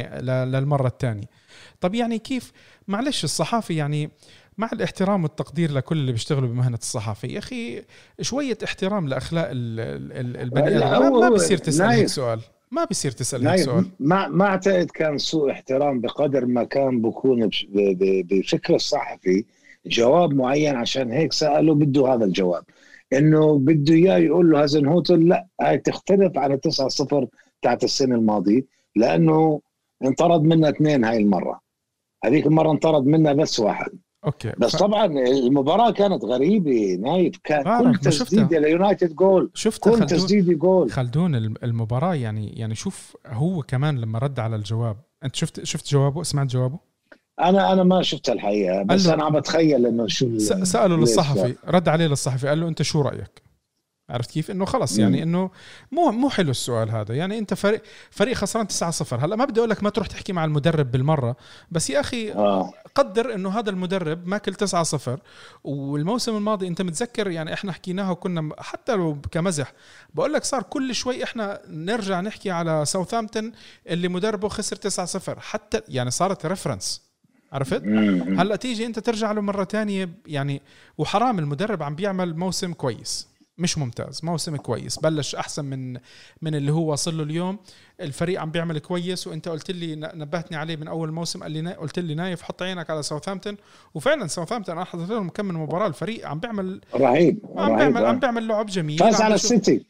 الثانية؟ طب يعني كيف؟ معلش الصحافي يعني مع الاحترام والتقدير لكل اللي بيشتغلوا بمهنة الصحافي، يا أخي شوية احترام لأخلاق البني آدم. ما بيصير تسأل هيك سؤال، ما بيصير تسأل هيك سؤال. ما أعتقد كان سوء احترام بقدر ما كان بكون بفكر الصحفي جواب معين، عشان هيك سأله بده هذا الجواب، إنه بده إياه يقول له هازن هوتل لا هاي تختلف عن 9-0 تاعت السنة الماضية، لأنه انطرد منا 2 هاي المرة، هذيك المرة انطرد منا بس 1. أوكي. بس طبعا المباراة كانت غريبة نايف، كان كل تسديدة ليونايتد جول، كل تسديدة جول. خلدون المباراة يعني شوف هو كمان لما رد على الجواب، أنت شفت جوابه؟ سمعت جوابه؟ أنا ما شفتها الحقيقة، بس أنا عم بتخيل إنه شو سأله للصحفي، رد عليه للصحفي قال له أنت شو رأيك؟ عرفت كيف؟ إنه خلص يعني إنه مو حلو السؤال هذا. يعني أنت فريق خسران 9-0. هلا ما بدي أقول لك ما تروح تحكي مع المدرب بالمرة، بس يا أخي قدر إنه هذا المدرب ماكل 9-0. والموسم الماضي أنت متذكر يعني إحنا حكيناها وكنا حتى لو كمزح بقول لك صار كل شوي إحنا نرجع نحكي على ساوثهامبتون اللي مدربه خسر 9-0، حتى يعني صارت ريفرنس. عرفت؟ هلا تيجي أنت ترجع له مرة تانية يعني، وحرام المدرب عم بيعمل موسم كويس مش ممتاز، موسم كويس بلش أحسن من اللي هو وصل له اليوم. الفريق عم بيعمل كويس، وانت قلت لي نبهتني عليه من اول موسم، قلت لي نايف حط عينك على ساوثهامبتون. وفعلا ساوثهامبتون انا حضرت لهم كم من مباراه، الفريق عم بيعمل رهيب، عم بيعمل لعب جميل. فاز على السيتي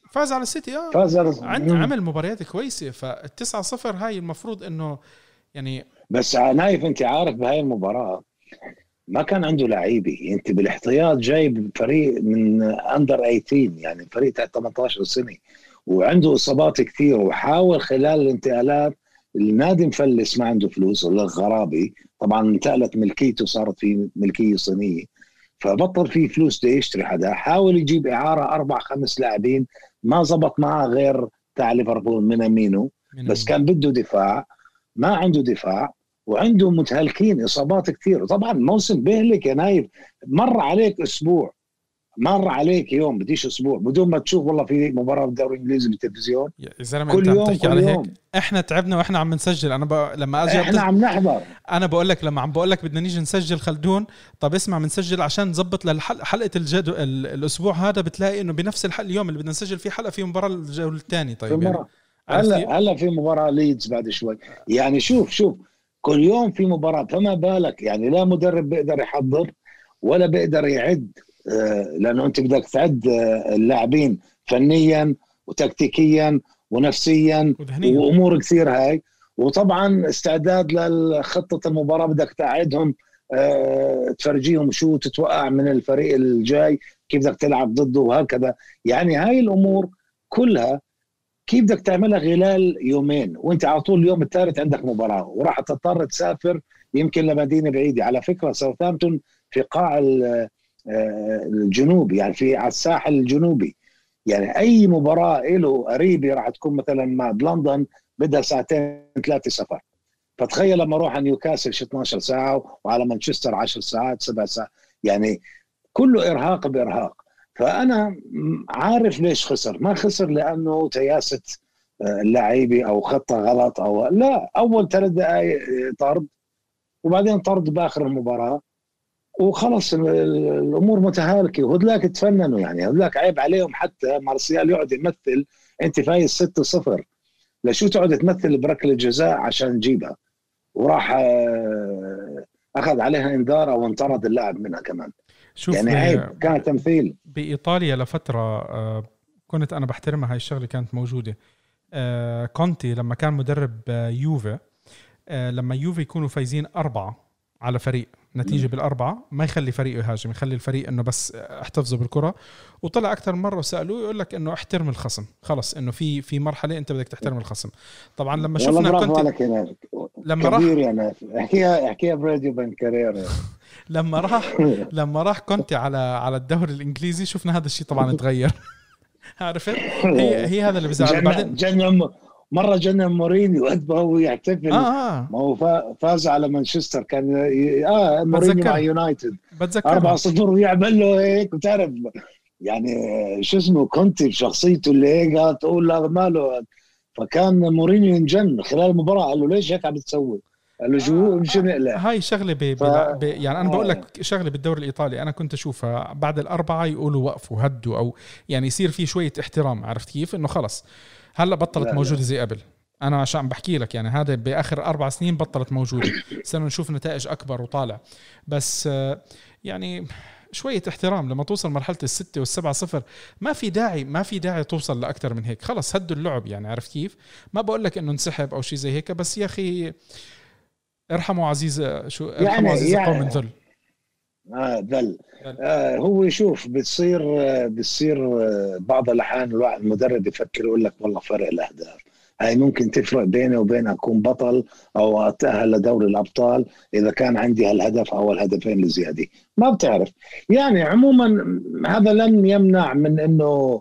عمل مباريات كويسه. فال9-0 هاي المفروض انه يعني. بس نايف انت عارف بهاي المباراه ما كان عنده لعيبه. انت بالاحتياط جايب فريق من اندر 18، يعني فريق تحت 18 سنه، وعنده اصابات كثير، وحاول خلال الانتقالات، النادي مفلس، ما عنده فلوس ولا غرابي، طبعا انتقلت ملكيته، صارت في ملكيه صينيه، فبطل في فلوس يشتري حدا. حاول يجيب اعاره 4 5 لاعبين، ما زبط معه غير تاع ليفربول مينامينو، بس كان بده دفاع، ما عنده دفاع، وعنده متهالكين اصابات كثير. طبعا موسم بيهلك يا نايف، مر عليك اسبوع، مر عليك يوم، بديش اسبوع بدون ما تشوف والله في مباراه بالدوري الانجليزي بالتلفزيون. يا زلمه كل انت عم يوم تحكي كل على يوم هيك، احنا تعبنا واحنا عم نسجل. لما اجي احنا عم نحضر. انا بقول لك لما عم بقول لك بدنا نيجي نسجل خلدون، طب اسمع بنسجل عشان نظبط لحلقه الاسبوع هذا، بتلاقي انه بنفس اليوم اللي بدنا نسجل فيه حلقه في مباراه الجوله الثاني. طيب يعني هلا في مباراه ليدز بعد شوي، يعني شوف كل يوم في مباراه، فما بالك يعني لا مدرب بيقدر يحضر ولا بيقدر يعد، لانه انت بدك تعد اللاعبين فنيا وتكتيكيا ونفسيا وذهنيا وامور كثير هاي، وطبعا استعداد لخطه المباراه بدك تعدهم، تفرجيهم شو تتوقع من الفريق الجاي، كيف بدك تلعب ضده وهكذا. يعني هاي الامور كلها كيف بدك تعملها خلال يومين، وانت على طول اليوم الثالث عندك مباراه، وراح تضطر تسافر يمكن لمدينه بعيده. على فكره ساوثهامبتون في قاع الجنوب، يعني في على الساحل الجنوبي، يعني اي مباراه له قريبه راح تكون مثلا مع بلندن بدها 2-3 سفر. فتخيل لما اروح على نيوكاسل 12 ساعه، وعلى مانشستر 10 ساعات 7 ساعات، يعني كله ارهاق بارهاق. فانا عارف ليش خسر، ما خسر لانه تياسه اللاعبي او خطه غلط، او لا، اول 3 دقائق طرد، وبعدين طرد باخر المباراه، وخلص الامور متهالكه. وهدلاك تفننوا، يعني هدلاك عيب عليهم، حتى مارسيال يقعد يمثل، انت فايز 6-0، لشو تقعد تمثل بركله جزاء عشان تجيبها؟ وراح اخذ عليها انذار او انطرد اللاعب منها كمان. شوف يعني عيب، كان تمثيل. بإيطاليا لفترة كنت أنا بحترمها، هاي الشغلة كانت موجودة. كونتي لما كان مدرب يوفي، لما يوفي يكونوا فايزين 4 على فريق، نتيجة بالأربعة، ما يخلي فريق يهاجم، يخلي الفريق إنه بس احتفظوا بالكرة. وطلع أكتر مرة وسألوه يقول لك إنه احترم الخصم، خلص إنه في مرحلة أنت بدك تحترم الخصم. طبعا لما شفنا كونتي لما كبير راح يعني احكيها براديو بنكارير لما راح كونتي على الدوري الإنجليزي، شفنا هذا الشيء طبعا تغير. عرفت؟ هي هذا اللي بزعل. بعدين مرة جنن مورينيو قد ما هو يحتفل، ما هو فاز على مانشستر، كان مورينيو مع يونايتد 4-0 ويعمل له هيك، وتعرف يعني شو اسمه كونتي بشخصيته اللي هيك تقول لا ماله. فكان مورينيو ينجن خلال المباراة، قال له ليش هيك عم تسوي؟ قال له شو نقلع. هاي شغله يعني انا بقول لك شغله بالدوري الايطالي انا كنت اشوفها بعد الاربعه يقولوا وقفوا هدوا، او يعني يصير في شويه احترام. عرفت كيف؟ انه خلص هلا بطلت موجوده زي قبل. انا عشان بحكي لك يعني هذا باخر 4 سنين بطلت موجوده، صرنا نشوف نتائج اكبر وطالع. بس يعني شويه احترام لما توصل مرحله 6 و7-0. ما في داعي توصل لاكثر من هيك. خلص هدوا اللعب يعني. عرفت كيف؟ ما بقول لك انه انسحب او شيء زي هيك، بس يا اخي ارحموا عزيز، شو ارحموا يعني عزيز قوم من ذل. ذل. هو شوف بتصير بعض الاحيان الواحد المدرب يفكر يقول لك والله فرق الاهداف هاي ممكن تفرق بيني وبين اكون بطل او اتاهل لدوري الابطال اذا كان عندي هالهدف او الهدفين الزياده. ما بتعرف يعني. عموما هذا لن يمنع من انه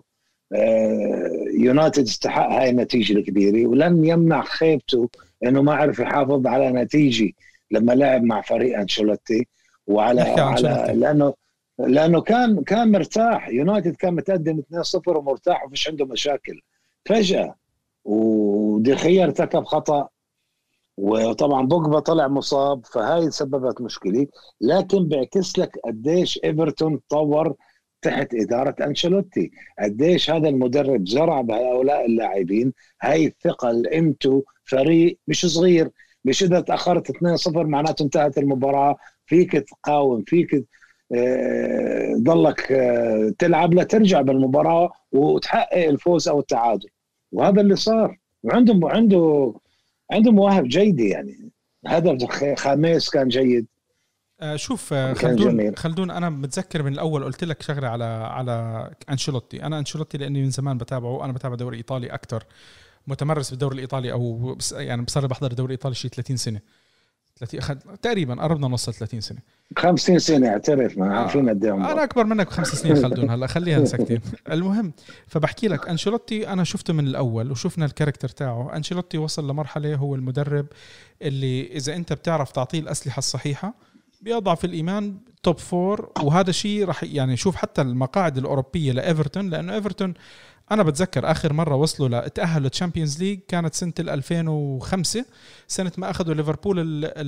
يونايتد استحق هاي النتيجه الكبيره، ولن يمنع خيبته انه ما عرف يحافظ على نتيجه لما لعب مع فريق انشيلوتي، لانه كان مرتاح. يونايتد كان متقدم 2-0 ومرتاح وفيش عنده مشاكل. فجأة وديخيا ارتكب خطأ، وطبعا بوجبا طلع مصاب، فهاي سببت مشكلة. لكن بيعكس لك قديش ايفرتون تطور تحت إدارة أنشيلوتي، قديش هذا المدرب زرع بهؤلاء اللاعبين هاي الثقة. انتو فريق مش صغير، مش إذا تأخرت 2-0 معناته انتهت المباراة، فيك تقاوم، فيك ضلك تلعب لترجع بالمباراة وتحقق الفوز أو التعادل. وهذا اللي صار. وعنده مواهب جيدة، يعني هدف خامس كان جيد، شوف كان جميل. خلدون انا متذكر من الاول قلت لك شغله على انشيلوتي. انا انشيلوتي لاني من زمان بتابعه، انا بتابع دوري ايطالي اكتر، متمرس بالدوري الايطالي، او يعني بصير بحضر الدوري الايطالي شيء 30 سنه، 30 تقريبا قربنا نوصل 30 سنه. 50 سنه اعترف، ما عارفين قد ايه انا اكبر منك ب5 سنين خلدون، هلا خليها ساكتين. المهم، فبحكي لك انشيلوتي انا شفته من الاول وشفنا الكاركتر تاعه. انشيلوتي وصل لمرحله هو المدرب اللي اذا انت بتعرف تعطيه الاسلحه الصحيحه بيضع في الايمان توب فور. وهذا شيء راح يعني شوف حتى المقاعد الاوروبيه لايفرتون، لانه ايفرتون انا بتذكر اخر مره وصلوا لتاهلوا للتشامبيونز ليج كانت سنه 2005، سنه ما اخذوا ليفربول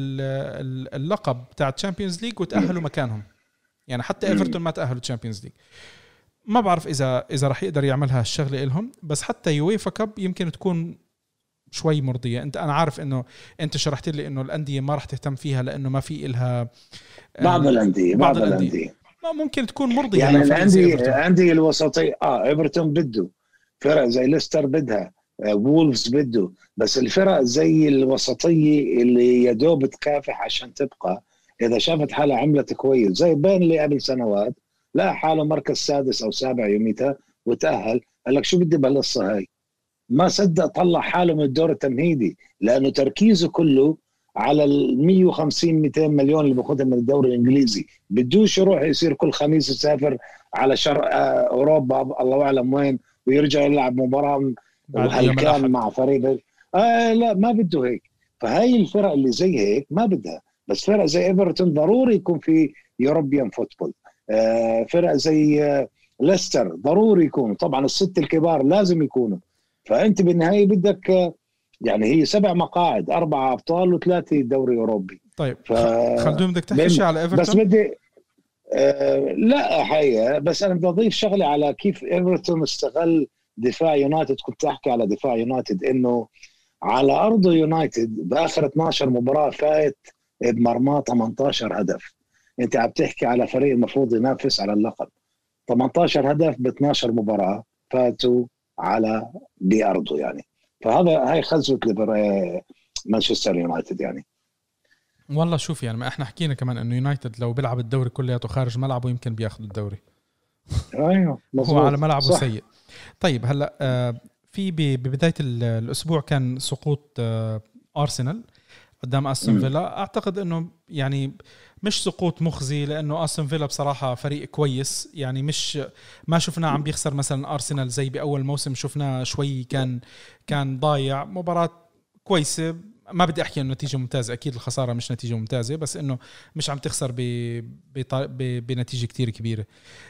اللقب بتاع التشامبيونز ليج وتاهلوا مكانهم. يعني حتى ايفرتون ما تاهلوا التشامبيونز ليج. ما بعرف اذا راح يقدر يعملها الشغله لهم، بس حتى يويفا كاب يمكن تكون شوي مرضيه. انا عارف انه انت شرحت لي انه الانديه ما راح تهتم فيها لانه ما في إلها بعض الانديه ما ممكن تكون مرضيه. يعني الانديه الوسطيه ايفرتون بده، فرق زي ليستر بدها، وولفز بده، بس الفرق زي الوسطيه اللي يدوب تكافح عشان تبقى، اذا شافت حالها عملت كويس زي بيرنلي قبل سنوات، لا حاله مركز سادس او سابع يوميتها وتاهل، قال لك شو بدي بالقصه هاي، ما صدق طلع حاله من الدور التمهيدي لانه تركيزه كله على ال 150 200 مليون اللي باخذها من الدوري الانجليزي، بدوش يروح يصير كل خميس يسافر على شرق اوروبا الله اعلم وين ويرجع يلعب مباراه وهلكان مع فريق. لا ما بده هيك. فهاي الفرق اللي زي هيك ما بدها، بس فرق زي ايفرتون ضروري يكون في يوروبيان فوتبول. فرق زي ليستر ضروري يكون، طبعا الست الكبار لازم يكونوا. فانت بالنهايه بدك يعني هي 7 مقاعد، 4 ابطال و3 دوري اوروبي. طيب خلدون بدك تحكي شيء على ايفرتون؟ بس بدي لا حقيقه، بس انا بدي اضيف شغله على كيف ايفرتون استغل دفاع يونايتد. كنت احكي على دفاع يونايتد انه على ارض يونايتد باخر 12 مباراه فات بمرمى 18 هدف. انت عم تحكي على فريق المفروض ينافس على اللقب، 18 هدف ب 12 مباراه فاتوا على بأرضه يعني. هاي خزوة مانشستر يونايتد يعني. والله شوف يعني ما احنا حكينا كمان انه يونايتد لو بيلعب الدوري كلياته خارج ملعبه يمكن بياخذ الدوري. ايوه هو على ملعبه سيء. طيب هلا في ببدايه الاسبوع كان سقوط ارسنال قدام استون فيلا. اعتقد انه يعني مش سقوط مخزي، لانه استون فيلا بصراحه فريق كويس، يعني مش ما شفناه عم بيخسر مثلا ارسنال زي باول موسم، شفناه شوي كان ضايع. مباراه كويسه، ما بدي احكي انه نتيجه ممتازه، اكيد الخساره مش نتيجه ممتازه، بس انه مش عم تخسر بنتيجه كتير كبيره.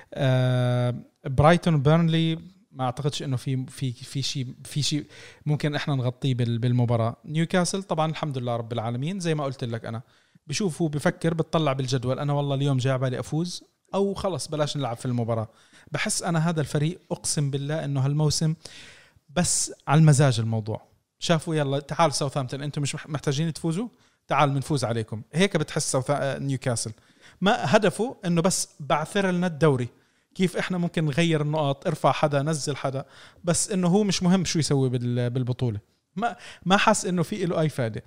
برايتون بيرنلي ما اعتقدش انه في شيء ممكن احنا نغطيه بالمباراه. نيوكاسل طبعا الحمد لله رب العالمين، زي ما قلت لك انا بشوف هو بفكر بتطلع بالجدول، انا والله اليوم جاي بالي افوز او خلص بلاش نلعب في المباراه. بحس انا هذا الفريق اقسم بالله انه هالموسم بس على المزاج الموضوع، شافوا يلا تعال ساوثهامبتون انتم مش محتاجين تفوزوا، تعال بنفوز عليكم. هيك بتحس نيوكاسل ما هدفه انه بس بعثر لنا الدوري، كيف احنا ممكن نغير النقاط، ارفع حدا نزل حدا، بس انه هو مش مهم شو يسوي بالبطوله. ما حس انه في له اي فائده.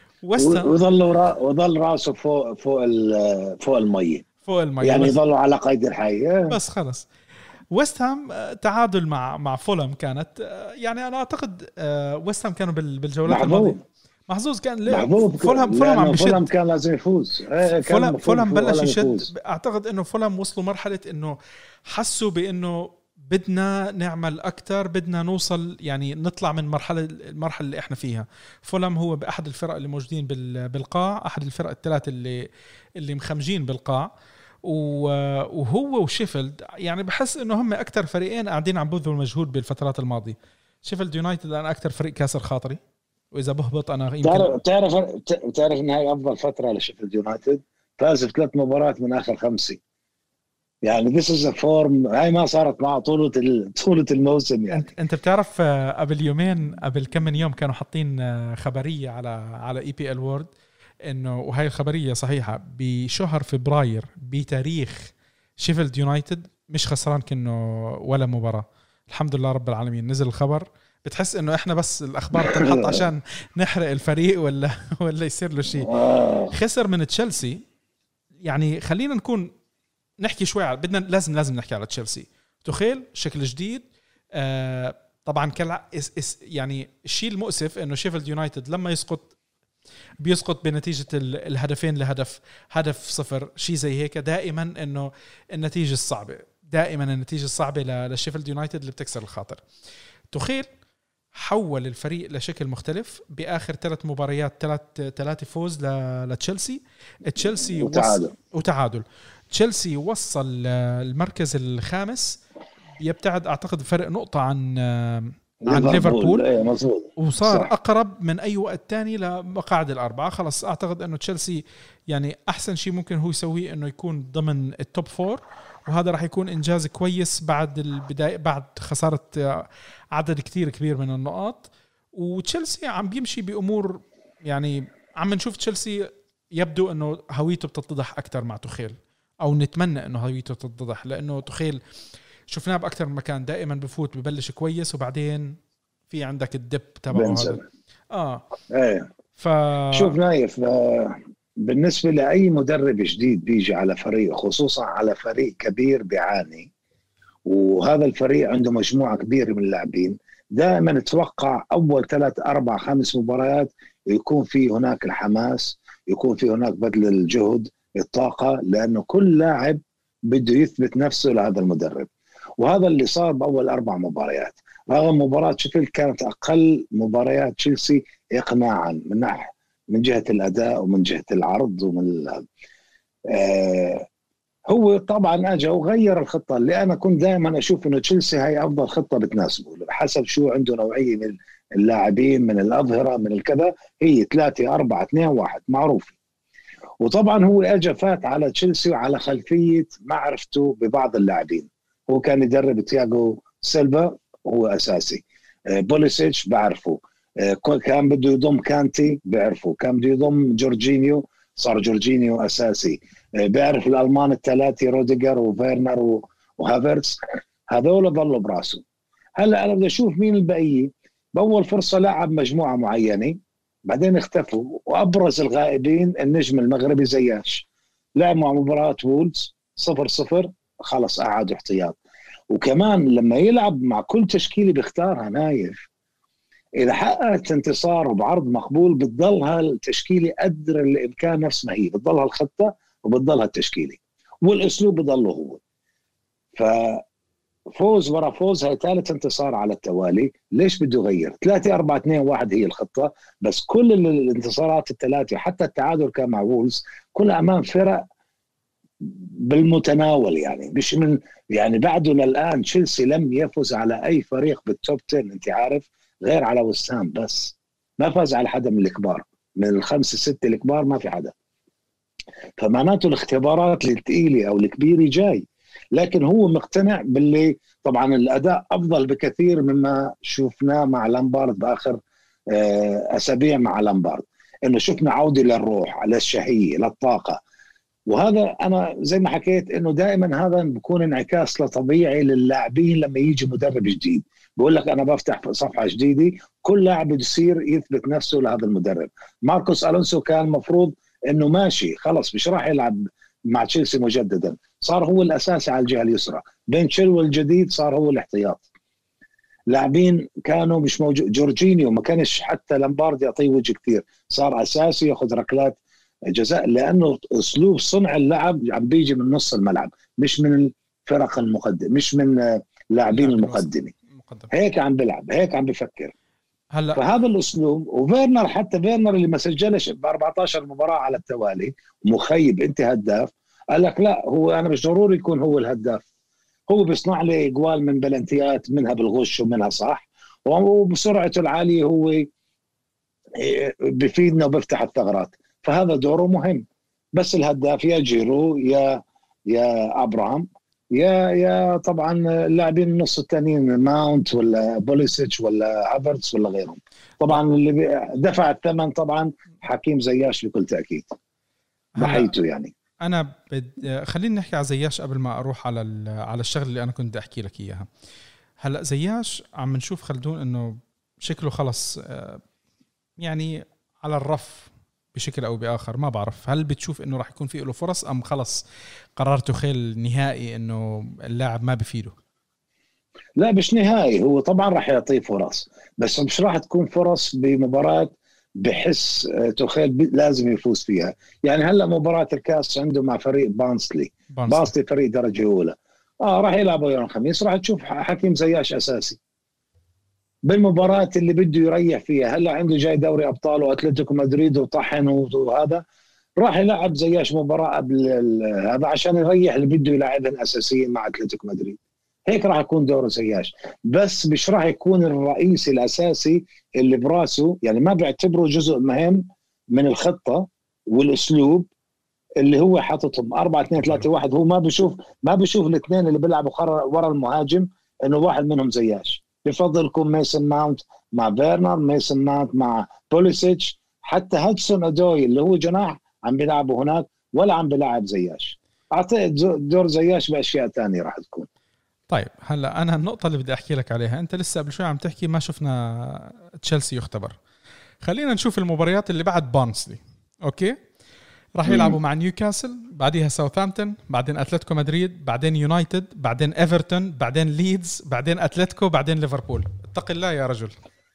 وظل راسه فوق الميه يعني يظلوا على قيد الحياه. بس خلص ويست هام تعادل مع فولهام كانت يعني انا اعتقد ويست هام كانوا بالجولات الماضيه محظوظ. كان فولهام عم بيشد، كان لازم يفوز. فولهام بلش يشد. اعتقد انه فولهام وصلوا مرحله انه حسوا بانه بدنا نعمل اكثر، بدنا نوصل يعني نطلع من المرحله اللي احنا فيها. فولهام هو باحد الفرق اللي موجودين بالقاع، احد الفرق الثلاثه اللي مخمجين بالقاع، وهو وشيفيلد يعني بحس انه هم اكثر فريقين قاعدين عم بذلوا المجهود بالفترات الماضيه. شيفيلد يونايتد انا اكثر فريق كاسر خاطري، واذا بهبط انا يمكن تعرف ان هاي افضل فتره لشيفيلد يونايتد، فاز في 3 مباريات من اخر 5 يعني. this is a form هاي ما صارت معه طولة الموسم يعني. انت بتعرف قبل كم من يوم كانوا حاطين خبريه على EPL وورد انه، وهي الخبريه صحيحه، بشهر فبراير بتاريخ شيفيلد يونايتد مش خسران كأنه ولا مباراه. الحمد لله رب العالمين نزل الخبر. بتحس انه احنا بس الاخبار تنحط عشان نحرق الفريق ولا يصير له شيء. خسر من تشيلسي يعني خلينا نكون نحكي شوي بدنا لازم نحكي على تشيلسي. توخيل شكل جديد. طبعا يعني الشيء المؤسف انه شيفيلد يونايتد لما بيسقط بنتيجة الهدفين هدف 0 شيء زي هيك. دائما انه النتيجة الصعبة لشيفيلد يونايتد اللي بتكسر الخاطر. توخيل حول الفريق لشكل مختلف بآخر 3 مباريات 3 فوز لتشيلسي. تشيلسي وتعادل. تشيلسي وصل المركز الخامس، يبتعد أعتقد فرق نقطة عن ليفربول، وصار صح. أقرب من أي وقت تاني لمقاعد ال4. خلص أعتقد أنه تشيلسي يعني أحسن شيء ممكن هو يسويه أنه يكون ضمن التوب 4، وهذا راح يكون إنجاز كويس بعد البداية، بعد خسارة عدد كتير كبير من النقاط. وتشيلسي عم بيمشي بأمور، يعني عم نشوف تشيلسي يبدو أنه هويته بتتضح أكتر مع توخيل، أو نتمنى أنه هويته تتضح، لأنه توخيل شفناه بأكتر من مكان دائما بفوت ببلش كويس وبعدين في عندك الدب تبعه هذا. شوف نايف، بالنسبة لأي مدرب جديد بيجي على فريق، خصوصا على فريق كبير بيعاني وهذا الفريق عنده مجموعة كبيرة من اللاعبين، دائما نتوقع أول 3 4 5 مباريات يكون في هناك الحماس، يكون في هناك بذل الجهد الطاقة، لأنه كل لاعب بده يثبت نفسه لهذا المدرب. وهذا اللي صار بأول 4 مباريات، رغم مباراة شيفيلد كانت أقل مباريات تشيلسي إقناعا من جهة الأداء ومن جهة العرض ومن هو طبعا أجا وغير الخطة اللي أنا كنت دائما أشوف إنه تشيلسي هاي أفضل خطة بتناسبه حسب شو عنده نوعية من اللاعبين، من الأظهرة، من الكذا، هي 3-4-2-1 معروفة. وطبعا هو أجا فات على تشيلسي وعلى خلفية معرفته ببعض اللاعبين. هو كان يدرب تياغو سيلفا، هو أساسي. بوليسيتش بعرفه، كان بده يضم كانتي بعرفه، كان بده يضم جورجينيو، صار جورجينيو أساسي. بعرف الألمان الثلاثة روديجر وفيرنر وهافرتس، هذول ظلوا براسه. هلأ أنا بدي أشوف مين البقية. بأول فرصة لعب مجموعة معينة بعدين اختفوا، وأبرز الغائبين النجم المغربي زياش، لعب مع مباراة وولز 0-0 خلص قعد احتياط. وكمان لما يلعب مع كل تشكيلة بيختارها نايف، إذا حققت انتصار وبعرض مقبول بتضلها التشكيلة قدر الإمكان نفس ما هي، بتضلها الخطة وبتضلها التشكيلة والأسلوب بضله هو. ففوز ورا فوز، هاي 3 انتصار على التوالي. ليش بده يغير؟ 3-4-2-1 هي الخطة، بس كل الانتصارات ال3 حتى التعادل كان مع وولز كلها أمام فرق بالمتناول، يعني مش من يعني بعده للآن تشيلسي لم يفز على أي فريق بالتوب 10 أنت عارف، غير على وسام بس، ما فاز على حدا من الكبار، من ال5 6 الكبار ما في حدا. فمعناته الاختبارات الثقيلة أو الكبيرة جاي، لكن هو مقتنع باللي طبعا الأداء أفضل بكثير مما شفناه مع لامبارد بآخر أسابيع مع لامبارد، إنه شفنا عودة للروح، للشهية، للطاقة. وهذا أنا زي ما حكيت إنه دائما هذا بيكون انعكاس لطبيعي للاعبين لما يجي مدرب جديد، بقول لك أنا بفتح صفحة جديدة، كل لاعب يصير يثبت نفسه لهذا المدرب. ماركوس ألونسو كان مفروض إنه ماشي خلص مش راح يلعب مع تشيلسي مجددا، صار هو الأساسي على الجهة اليسرى، بين تشيلويل الجديد صار هو الاحتياط. لاعبين كانوا مش موجود، جورجينيو ما كانش حتى لامبارد يعطيه وجه كثير، صار أساسي يأخذ ركلات جزاء، لأنه أسلوب صنع اللعب عم بيجي من نص الملعب مش من الفرق المقدمة، مش من لاعبين المقدمة. هيك عم بلعب، هيك عم بفكر هلا. فهذا الأسلوب. وفيرنر، حتى فيرنر اللي ما سجلش ب 14 مباراة على التوالي مخيب، أنت هداف، قال لك لا هو أنا مش ضروري يكون هو الهداف، هو بيصنع لي جوال من بلنتيات، منها بالغش ومنها صح، وبسرعته العالية هو بفيدنا وبفتح الثغرات، فهذا دوره مهم. بس الهداف يا جيرو يا أبراهام يا طبعا اللاعبين النص الثانيين ماونت ولا بوليسيتش ولا هافرتس ولا غيرهم. طبعا اللي دفع الثمن طبعا حكيم زياش بكل تأكيد، ضحيته يعني. أنا خلينا نحكي على زياش قبل ما أروح على الشغل اللي أنا كنت أحكي لك إياها. هلأ زياش عم نشوف خلدون إنه شكله خلص يعني على الرف بشكل أو بآخر. ما بعرف هل بتشوف إنه راح يكون فيه له فرص أم خلص قررتوا خيل نهائي إنه اللاعب ما بفيده؟ لا مش نهائي، هو طبعا راح يعطيه فرص، بس مش راح تكون فرص بمباراة بحس توخيل لازم يفوز فيها. يعني هلا مباراة الكاس عنده مع فريق بانسلي فريق درجة أولى، راح يلعبوا يوم الخميس، راح تشوف حكيم زياش أساسي بالمباراة اللي بده يريح فيها. هلا عنده جاي دوري أبطال وأتلتيكو مدريد وطحن وهذا، راح يلعب زياش مباراة قبل هذا عشان يريح اللي بده يلعبهم أساسيين مع أتلتيكو مدريد. هيك راح يكون دوره زياش، بس مش راح يكون الرئيسي الأساسي اللي براسه. يعني ما بيعتبره جزء مهم من الخطة والأسلوب اللي هو حاططهم 4-2-3-1. هو ما بيشوف الاثنين اللي بيلعبوا ورا المهاجم انه واحد منهم زياش. بفضل يكون ميسن ماونت مع فيرنر، ميسن ماونت مع بوليسيتش، حتى هادسون أدوي اللي هو جناح عم بيلعبوا هناك ولا عم بيلعب زياش. اعطيت دور زياش باشياء تانية راح تكون. طيب هلا انا النقطه اللي بدي احكي لك عليها، انت لسه قبل شوي عم تحكي ما شفنا تشيلسي يختبر. خلينا نشوف المباريات اللي بعد بارنسلي. اوكي، راح يلعبوا مع نيوكاسل، بعديها ساوثهامبتون، بعدين اتلتيكو مدريد، بعدين يونايتد، بعدين ايفرتون، بعدين ليدز، بعدين اتلتيكو، بعدين ليفربول. اتق الله يا رجل.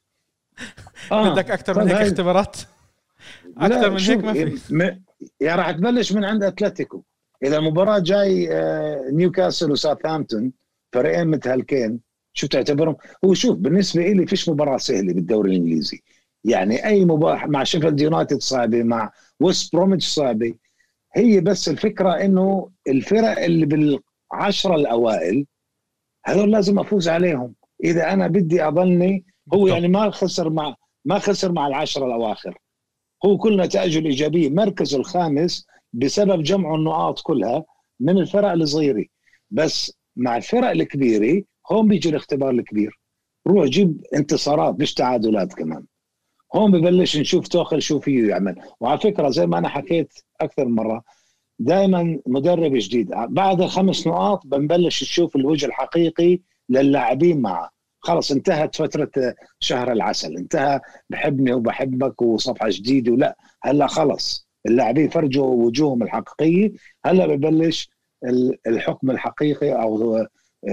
بدك اكثر من هيك اختبارات؟ اكثر من هيك ما في. يعني راح تبلش من عند اتلتيكو. اذا المباراه جاي نيوكاسل وساوثهامبتون، فريقين متهلكين، شو تعتبرهم؟ هو شوف بالنسبه لي فيش مباراه سهله بالدوري الانجليزي. يعني اي مباراه مع شيفيلد يونايتد صعبه، مع ويست بروميتش صعبه. هي بس الفكره انه الفرق اللي بالعشره الاوائل هذول لازم افوز عليهم اذا انا بدي اضلني. هو يعني ما خسر مع العشره الاواخر، هو كل نتائجه الايجابيه مركزه الخامس بسبب جمع النقاط كلها من الفرق الصغيره. بس مع الفرق الكبيره هون بيجي الاختبار الكبير، روح جيب انتصارات مش تعادلات كمان. هون ببلش نشوف توخل شو فيه يعمل. وعلى فكره زي ما انا حكيت اكثر مره، دائما مدرب جديد بعد 5 نقاط بنبلش نشوف الوجه الحقيقي للاعبين معه. خلص انتهت فترة شهر العسل، انتهى بحبني وبحبك وصفحة جديدة، ولا هلا خلص اللاعبين فرجوا وجوههم الحقيقية. هلا ببلش الحكم الحقيقي أو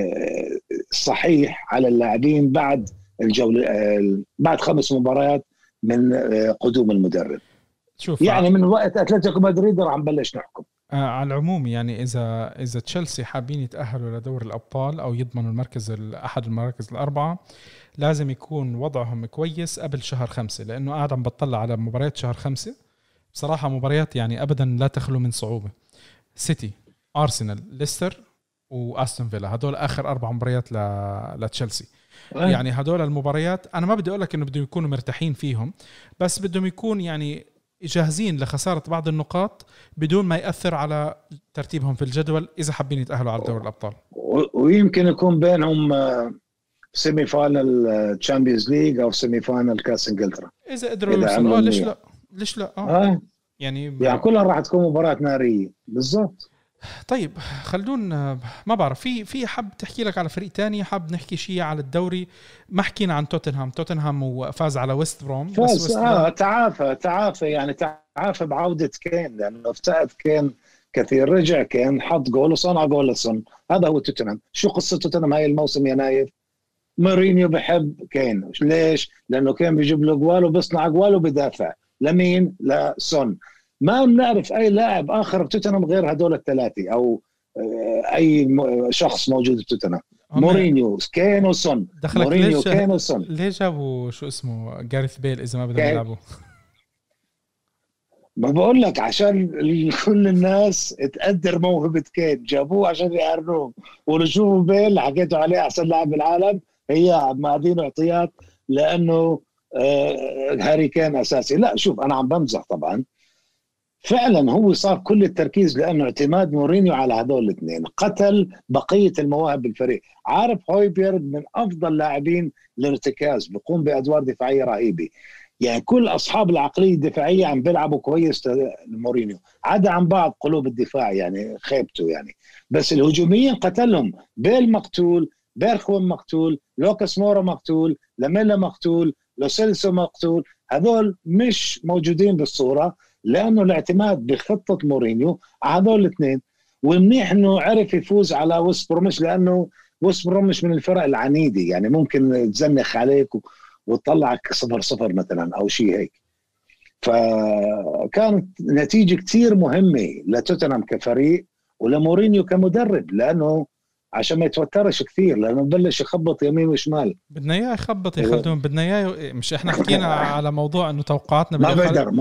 الصحيح على اللاعبين بعد الجولة، بعد 5 مباريات من قدوم المدرب. شوف يعني من وقت أتلتيكو مدريد راح نبلش نحكم. على العموم يعني إذا تشيلسي حابين يتأهلوا لدور الأبطال أو يضمنوا المركز أحد المراكز الأربعة، لازم يكون وضعهم كويس قبل شهر 5، لأنه قاعد عم بطلع على مباريات شهر 5 بصراحة مباريات يعني أبدا لا تخلو من صعوبة. سيتي، أرسنال، ليستر وأستون فيلا، هدول آخر 4 مباريات لتشيلسي. يعني هدول المباريات أنا ما بدي أقول لك إنه بدهم يكونوا مرتاحين فيهم، بس بدهم يكون يعني جاهزين لخسارة بعض النقاط بدون ما يأثر على ترتيبهم في الجدول إذا حابين يتأهلوا على دوري الأبطال. ويمكن يكون بينهم سيمي فاينل تشامبيونز ليج أو سيمي فاينل كاس إنجلترا إذا قدروا يوصلوا. ليش لا يعني كلها راح تكون مباراة نارية بالضبط. طيب خلدون، ما بعرف في حاب تحكي لك على فريق تاني، حاب نحكي شيء على الدوري. ما حكينا عن توتنهام وفاز على ويست بروم. فاز تعافى يعني تعافى بعودة كين، لأنه افتقد كين كثير. رجع كين حط جول وصنع جول لسون. هذا هو توتنهام. شو قصة توتنهام هاي الموسم يناير؟ مورينيو بحب كين. ليش؟ لأنه كين بيجيب له جوال وبصنع جوال وبدافع. لمين؟ لسون. ما بنعرف أي لاعب آخر بتوتنهام غير هدول الثلاثة، أو أي شخص موجود بتوتنهام. مورينيو، كين وسون. مورينيو، كين وسون. ليه جابوا شو اسمه جاريث بيل إذا ما بدهم يلعبوا؟ ما بقول لك عشان كل الناس تقدر موهبة كين، جابوه عشان يقارنوه. ونشوفوا بيل حكيتوا عليه أحسن لاعب بالعالم، هي ماخذين اعطيات لأنه هاري كين أساسي. لا شوف أنا عم بمزح طبعا. فعلا هو صار كل التركيز لأنه اعتماد مورينيو على هذول الاثنين قتل بقية المواهب بالفريق. عارف هويبيرد من أفضل لاعبين الارتكاز، بيقوم بأدوار دفاعية رهيبة. يعني كل أصحاب العقلية الدفاعية عم بيلعبوا كويس لمورينيو، عدا عن بعض قلوب الدفاع يعني خيبته يعني. بس الهجوميين قتلهم. بيل مقتول، بيرخوين مقتول، لوكاس مورا مقتول، لاميلا مقتول، لوسيلسو مقتول. هذول مش موجودين بالصورة لانه الاعتماد بخطه مورينيو على هذول الاثنين. ومنيح انه عرف يفوز على وست بروميش، لانه وست بروميش من الفرق العنيده، يعني ممكن تزنخ عليك وتطلعك 0-0 مثلا او شيء هيك. فكانت نتيجه كثير مهمه لتوتنهام كفريق ولمورينيو كمدرب، لانه عشان ما يتوترش كثير، لانه بلش يخبط يمين وشمال. بدنا اياه يخبط يا خلدون، بدنا اياه. مش احنا حكينا على موضوع انه توقعاتنا ما بقدر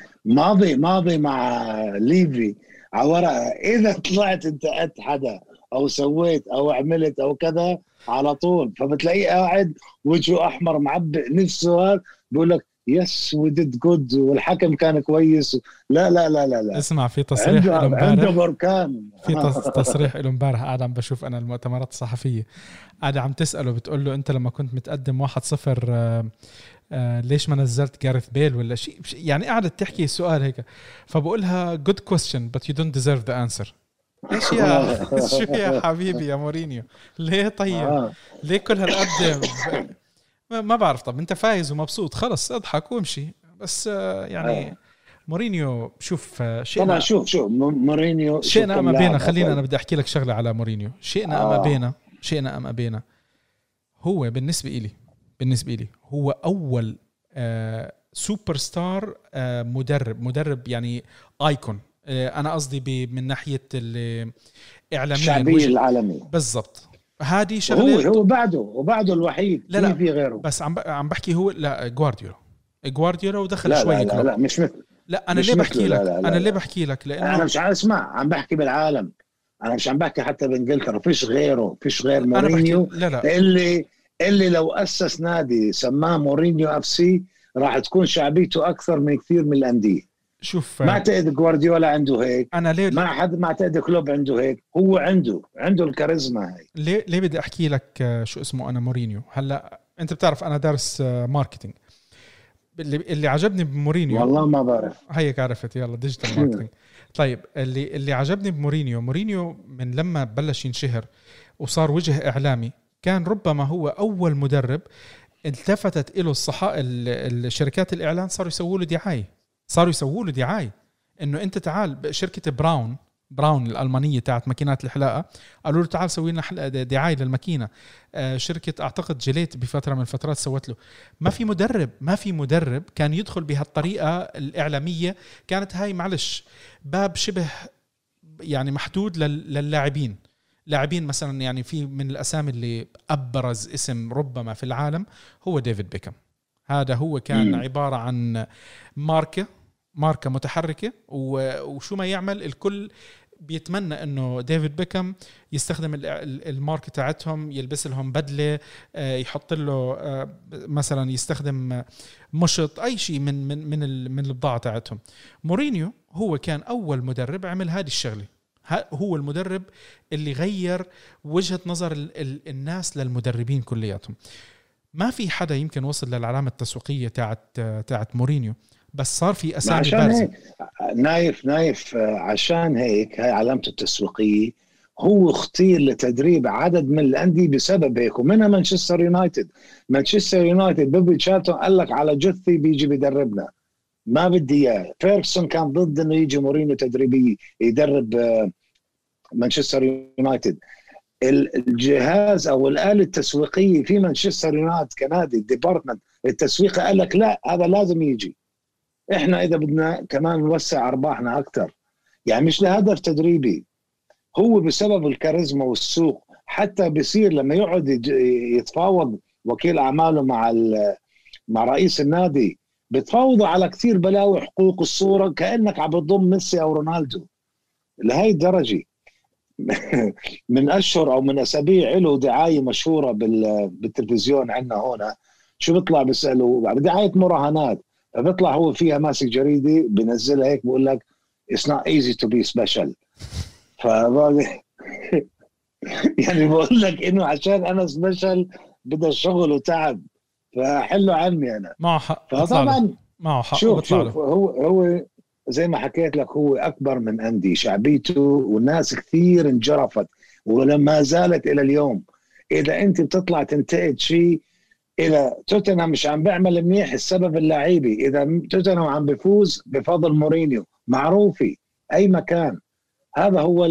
ماضي مع ليفي على ورقه، اذا طلعت انت قد حدا او سويت او عملت او كذا على طول، فبتلاقيه قاعد وجهه احمر معبئ نفسه هذا، بقول لك يس وي ديد جود والحكم كان كويس. لا لا لا لا لا، اسمع، في تصريح له امبارح، عنده بركان. في تصريح له امبارح، قاعد عم بشوف انا المؤتمرات الصحفيه، قاعد عم تساله، بتقول له انت لما كنت متقدم 1-0 ليش ما نزلت جاريث بيل ولا شيء، يعني قاعدة تحكي سؤال هيك، فبقولها good question but you don't deserve the answer. ايش يا شو يا حبيبي يا مورينيو، ليه طيب ليه كل هالقد ما بعرف. طب انت فايز ومبسوط، خلص اضحك وامشي، بس يعني مورينيو شوف شئنا طبعا شوف مورينيو شئنا أم أبينا. خلينا أنا بدي أحكي لك شغلة على مورينيو، شئنا أم أبينا، شئنا أم أبينا، هو بالنسبة إلي هو أول سوبر ستار مدرب يعني آيكون. أنا قصدي من ناحية الإعلامية الشعبية العالمية بالضبط. هذه شغلة هو بعده الوحيد، لا في غيره. بس عم بحكي هو لا جوارديولا ودخل لا شوي لا مش مثل. لا أنا ليه بحكي لك، أنا ليه بحكي لك، لأنه أنا مش عم اسمع، عم بحكي بالعالم، أنا مش عم بحكي حتى بإنجلترا، فيش غيره، فيش غير مورينيو. لا. اللي لو أسس نادي سماه مورينيو اف سي راح تكون شعبيته أكثر من كثير من الأندية. شوف ما اعتقد جوارديولا عنده هيك، أنا ليه ما اعتقد كلوب عنده هيك، هو عنده الكاريزما هاي. ليه بدي أحكي لك شو اسمه. أنا مورينيو هلأ أنت بتعرف أنا دارس ماركتينج. اللي عجبني بمورينيو، والله ما بعرف، هيك عرفت، يلا ديجيتال ماركتينج. طيب اللي عجبني بمورينيو من لما بلش ينشهر وصار وجه إعلامي، كان ربما هو أول مدرب التفتت له الشركات الإعلان، صاروا يسووا له دعاية إنه أنت تعال. شركة براون الألمانية تاعت ماكينات الحلاقة قالوا له تعال سوي لنا دعاية للماكينة. شركة أعتقد جيليت بفترة من الفترات سوت له. ما في مدرب كان يدخل بهالطريقة الإعلامية. كانت هاي معلش باب شبه يعني محدود للاعبين. لاعبين مثلا يعني في من الأسامي اللي أبرز اسم ربما في العالم هو ديفيد بيكهام. هذا هو كان عبارة عن ماركة متحركة، وشو ما يعمل الكل بيتمنى انه ديفيد بيكهام يستخدم الماركة تاعتهم، يلبس لهم بدلة، يحط له مثلا يستخدم مشط، اي شيء من البضاعة تاعتهم. مورينيو هو كان اول مدرب عمل هذه الشغلة. هو المدرب اللي غير وجهة نظر الناس للمدربين كلياتهم. ما في حدا يمكن وصل للعلامة التسويقية تاعت مورينيو، بس صار في أسامي بارزة. نايف عشان هيك هاي علامته التسويقية. هو اختير لتدريب عدد من الأندية بسبب هيك، ومنها مانشستر يونايتد بيبي تشارلتون قال لك على جثي بيجي بيدربنا، ما بدي اياه. فيرغسون كان ضد انه يجي مورينيو تدريبي يدرب مانشستر يونايتد. الجهاز او الآلة التسويقية في مانشستر يونايتد كنادي، الديبارتمنت التسويقي قال لك لا، هذا لازم يجي، احنا اذا بدنا كمان نوسع ارباحنا اكثر، يعني مش لهدف تدريبي. هو بسبب الكاريزما والسوق، حتى بيصير لما يقعد يتفاوض وكيل اعماله مع رئيس النادي، بتفاوضوا على كثير بلاوي حقوق الصوره، كانك عم بتضم ميسي او رونالدو لهي الدرجه. من اشهر او من اسابيع له دعايه مشهوره بالتلفزيون عندنا هنا، شو بيطلع بيسالوا دعايه مراهنات، بيطلع هو فيها ماسك جريده بنزلها هيك بقول لك it's not easy to be special. يعني بقول لك انه عشان انا سبيشل بدها شغل وتعب، فحلوا عني انا معه حق. فطبعا معه حق. شوف هو زي ما حكيت لك، هو اكبر من اندي شعبيته، والناس كثير انجرفت ولما زالت الى اليوم. اذا انت بتطلع تنتقد شيء اذا توتنهام مش عم بيعمل منيح السبب اللاعبي، اذا توتنهام عم بيفوز بفضل مورينيو معروفي اي مكان. هذا هو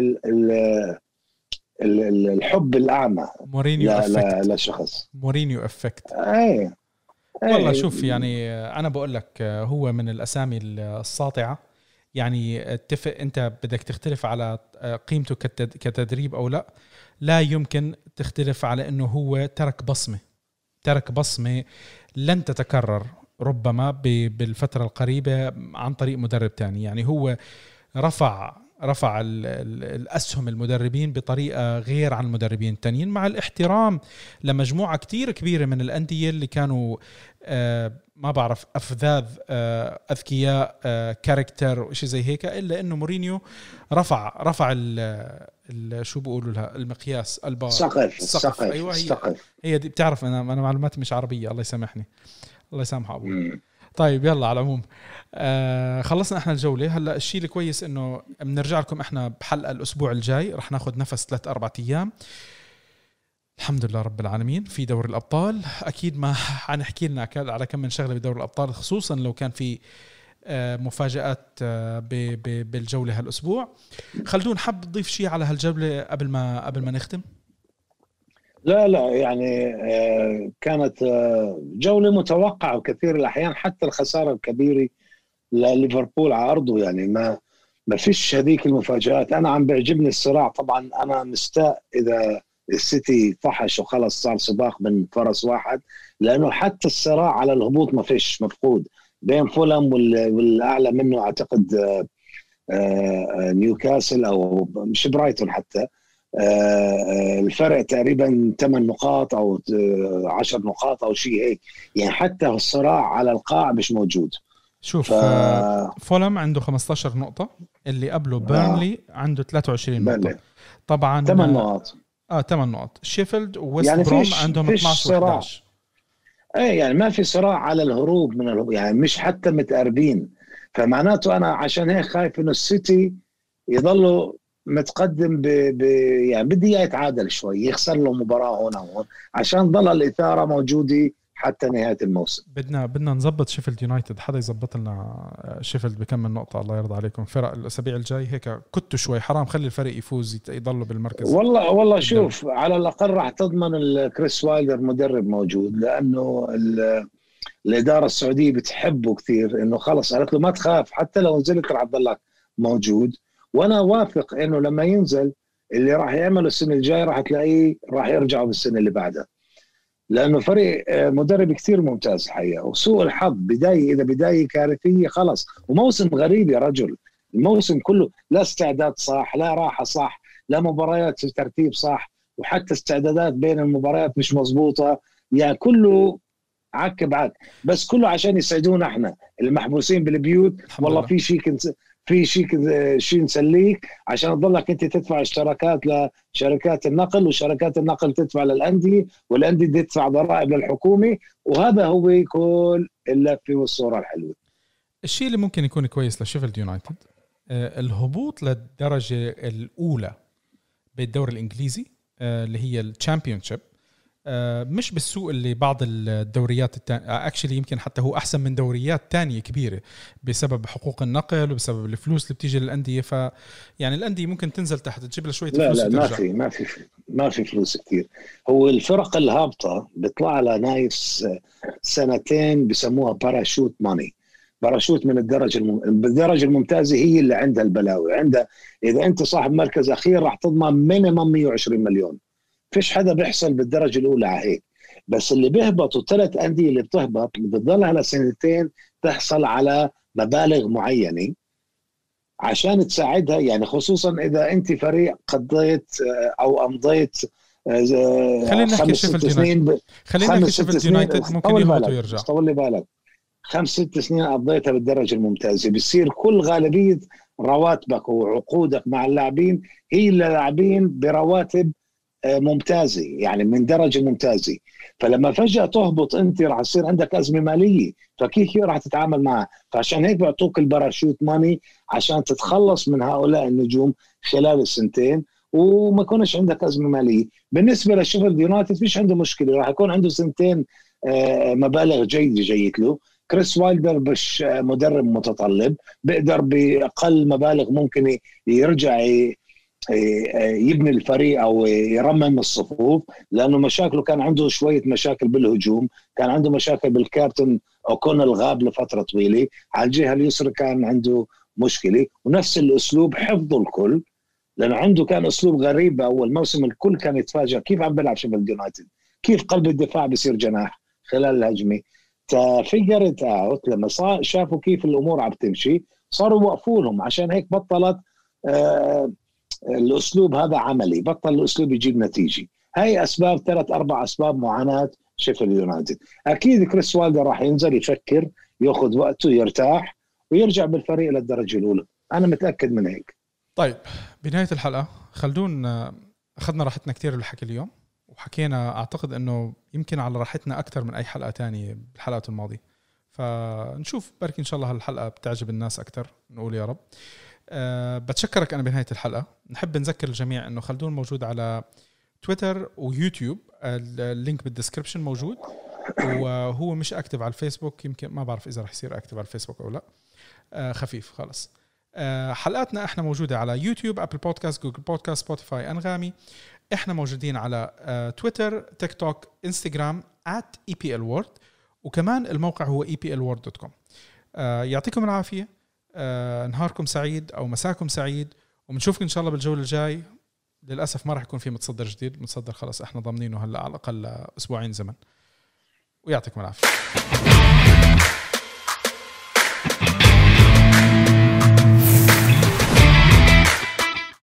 الحب الاعمى مورينيو افكت. لشخص. مورينيو افكت. اي والله اي شوف يعني انا بقول لك هو من الاسامي الساطعه. يعني اتفق انت بدك تختلف على قيمته كتدريب او لا، لا يمكن تختلف على انه هو ترك بصمه لن تتكرر ربما بالفتره القريبه عن طريق مدرب تاني. يعني هو رفع الأسهم المدربين بطريقة غير عن المدربين التانيين، مع الاحترام لمجموعة كتير كبيرة من الأندية اللي كانوا ما بعرف أفذاذ أذكياء كاركتر وشي زي هيك، إلا إنه مورينيو رفع شو بيقولوا لها المقياس البار، السقف. أيوة هي دي. بتعرف أنا معلوماتي مش عربية، الله يسامحني، الله يسامح أبوي. طيب يلا، على العموم خلصنا احنا الجولة. هلا الشيء الكويس انه بنرجع لكم احنا بحلقة الاسبوع الجاي، رح ناخد نفس 3-4 ايام الحمد لله رب العالمين في دوري الابطال. اكيد ما حنحكي لنا على كم من شغلة بدوري الابطال، خصوصا لو كان في مفاجآت بالجولة هالاسبوع. خلدون، حب تضيف شيء على هالجولة قبل ما نختم؟ لا يعني كانت جولة متوقعة وكثير الأحيان، حتى الخسارة الكبيرة لليفربول على أرضه يعني ما فيش هذيك المفاجآت. أنا عم بيعجبني الصراع. طبعا أنا مستاء إذا السيتي فحش وخلص صار سباق من فرس واحد، لأنه حتى الصراع على الهبوط ما فيش، مفقود بين فولم والأعلى منه أعتقد نيوكاسل أو مش برايتون حتى. الفرق تقريبا 8 نقاط أو 10 نقاط أو شيء هيك يعني، حتى الصراع على القاع مش موجود. شوف فولم عنده 15 نقطة، اللي قبله بيرنلي عنده 23 نقطة. طبعا 8 نقاط 8 نقط. شيفيلد وويست يعني بروم عندهم 12 و11. يعني ما في صراع على الهروب من الهروب يعني، مش حتى متقاربين. فمعناته أنا عشان هيك خايف إنه السيتي يضلوا متقدم يعني بدي يتعادل شوي، يخسر له مباراة هنا وهون عشان ضل الإثارة موجودة حتى نهاية الموسم. بدنا نظبط شيفيلد يونايتد، حدا يظبط لنا شيفيلد بكم نقطة الله يرضى عليكم. فرق الأسابيع الجاي هيك كنتوا شوي حرام، خلي الفريق يفوز يضلوا بالمركز. والله شوف، على الأقل راح تضمن الكريس وايلدر مدرب موجود، لأنه الإدارة السعودية بتحبه كثير، إنه خلص قالت له ما تخاف حتى لو نزلت راح تضلك موجود. وانا واثق انه لما ينزل اللي راح يعمله السنه الجايه راح تلاقيه راح يرجعوا بالسنه اللي بعدها، لانه فريق مدرب كثير ممتاز الحقيقه. وسوء الحظ بدايه كارثيه خلص، وموسم غريب يا رجل. الموسم كله لا استعداد صح، لا راحه صح، لا مباريات في ترتيب صح، وحتى استعدادات بين المباريات مش مزبوطه يعني، كله عك بس كله عشان يسعدونا احنا المحبوسين بالبيوت. والله في شيء نسليك عشان تضلك انت تدفع اشتراكات لشركات النقل، وشركات النقل تدفع للأندية، والأندية تدفع ضرائب للحكومة، وهذا هو كل اللفة والصورة الحلوة. الشيء اللي ممكن يكون كويس لشيفيلد يونايتد الهبوط للدرجة الأولى بالدوري الإنجليزي اللي هي الشامبيونشيب، مش بالسوء اللي بعض الدوريات التانية اكشلي، يمكن حتى هو احسن من دوريات تانية كبيرة بسبب حقوق النقل وبسبب الفلوس اللي بتيجي للأندية. يعني الأندية ممكن تنزل تحت تجيب لها شوية فلوس. لا ما في فلوس كتير. هو الفرق الهابطة بيطلع لها نايف سنتين بسموها باراشوت ماني، باراشوت من الدرجة الممتازة هي اللي عندها البلاوي. عندها إذا أنت صاحب مركز أخير راح تضمن مينيمم 120 مليون. فيش حدا بيحصل بالدرجة الأولى على هيك. بس اللي بيهبطوا 3 أندية اللي بتهبط بتضلها لسنتين تحصل على مبالغ معينة عشان تساعدها يعني، خصوصا إذا أنت فريق قضيت أو أمضيت خلينا نحكي شيفيلد يونايتد ممكن يهبط ويرجع. طول لي بالك 5-6 سنين قضيتها بالدرجة الممتازة، بيصير كل غالبية رواتبك وعقودك مع اللاعبين هي اللاعبين برواتب ممتازة يعني من درجة ممتازة. فلما فجأة تهبط أنت راح يصير عندك أزمة مالية، فكيف راح تتعامل معها؟ فعشان هيك بيعطوك الباراشوت ماني عشان تتخلص من هؤلاء النجوم خلال السنتين وما يكونش عندك أزمة مالية. بالنسبة لشيفيلد يونايتد فيش عنده مشكلة، راح يكون عنده سنتين مبالغ جيدة جيت له. كريس وايلدر مش مدرب متطلب، بيقدر بأقل مبالغ ممكن يرجع يبني الفريق أو يرمم الصفوف، لأنه مشاكله كان عنده شوية مشاكل بالهجوم، كان عنده مشاكل بالكابتن أوكون الغاب لفترة طويلة، على الجهة اليسرى كان عنده مشكلة، ونفس الأسلوب حفظه الكل، لأنه عنده كان أسلوب غريب. أول موسم الكل كان يتفاجأ كيف عم بيلعب شيفيلد يونايتد، كيف قلب الدفاع بيصير جناح خلال الهجمة. ففيجرت اوت لما شافوا كيف الامور عم تمشي صاروا يوقفونهم، عشان هيك بطلت الاسلوب هذا عملي، بطل الاسلوب يجيب نتيجه. هاي اسباب 3-4 اسباب معاناه شيفيلد يونايتد. اكيد كريس وايلدر راح ينزل يفكر، ياخذ وقته، يرتاح ويرجع بالفريق للدرجه الاولى، انا متاكد من هيك. طيب بنهايه الحلقه خلدون، اخذنا راحتنا كثير بالحكي اليوم، وحكينا أعتقد أنه يمكن على راحتنا أكثر من أي حلقة تانية بالحلقات الماضية، فنشوف بركي إن شاء الله هالحلقة بتعجب الناس أكثر، نقول يا رب. بتشكرك أنا بنهاية الحلقة. نحب نذكر الجميع أنه خلدون موجود على تويتر ويوتيوب، اللينك بالديسكريبشن موجود، وهو مش أكتف على الفيسبوك، يمكن ما بعرف إذا رح يصير أكتف على الفيسبوك أو لا، خفيف خلص. حلقاتنا احنا موجودة على يوتيوب، أبل بودكاست، جوجل بودكاست، سبوتيفاي، أنغامي. احنا موجودين على تويتر، تيك توك، انستغرام @EPLWord، وكمان الموقع هو EPLWord.com. يعطيكم العافية، نهاركم سعيد أو مساكم سعيد، وبنشوفكم إن شاء الله بالجولة الجاي. للأسف ما راح يكون في متصدر جديد، متصدر خلاص احنا ضامنينه هلأ على الأقل أسبوعين زمن، ويعطيكم العافية.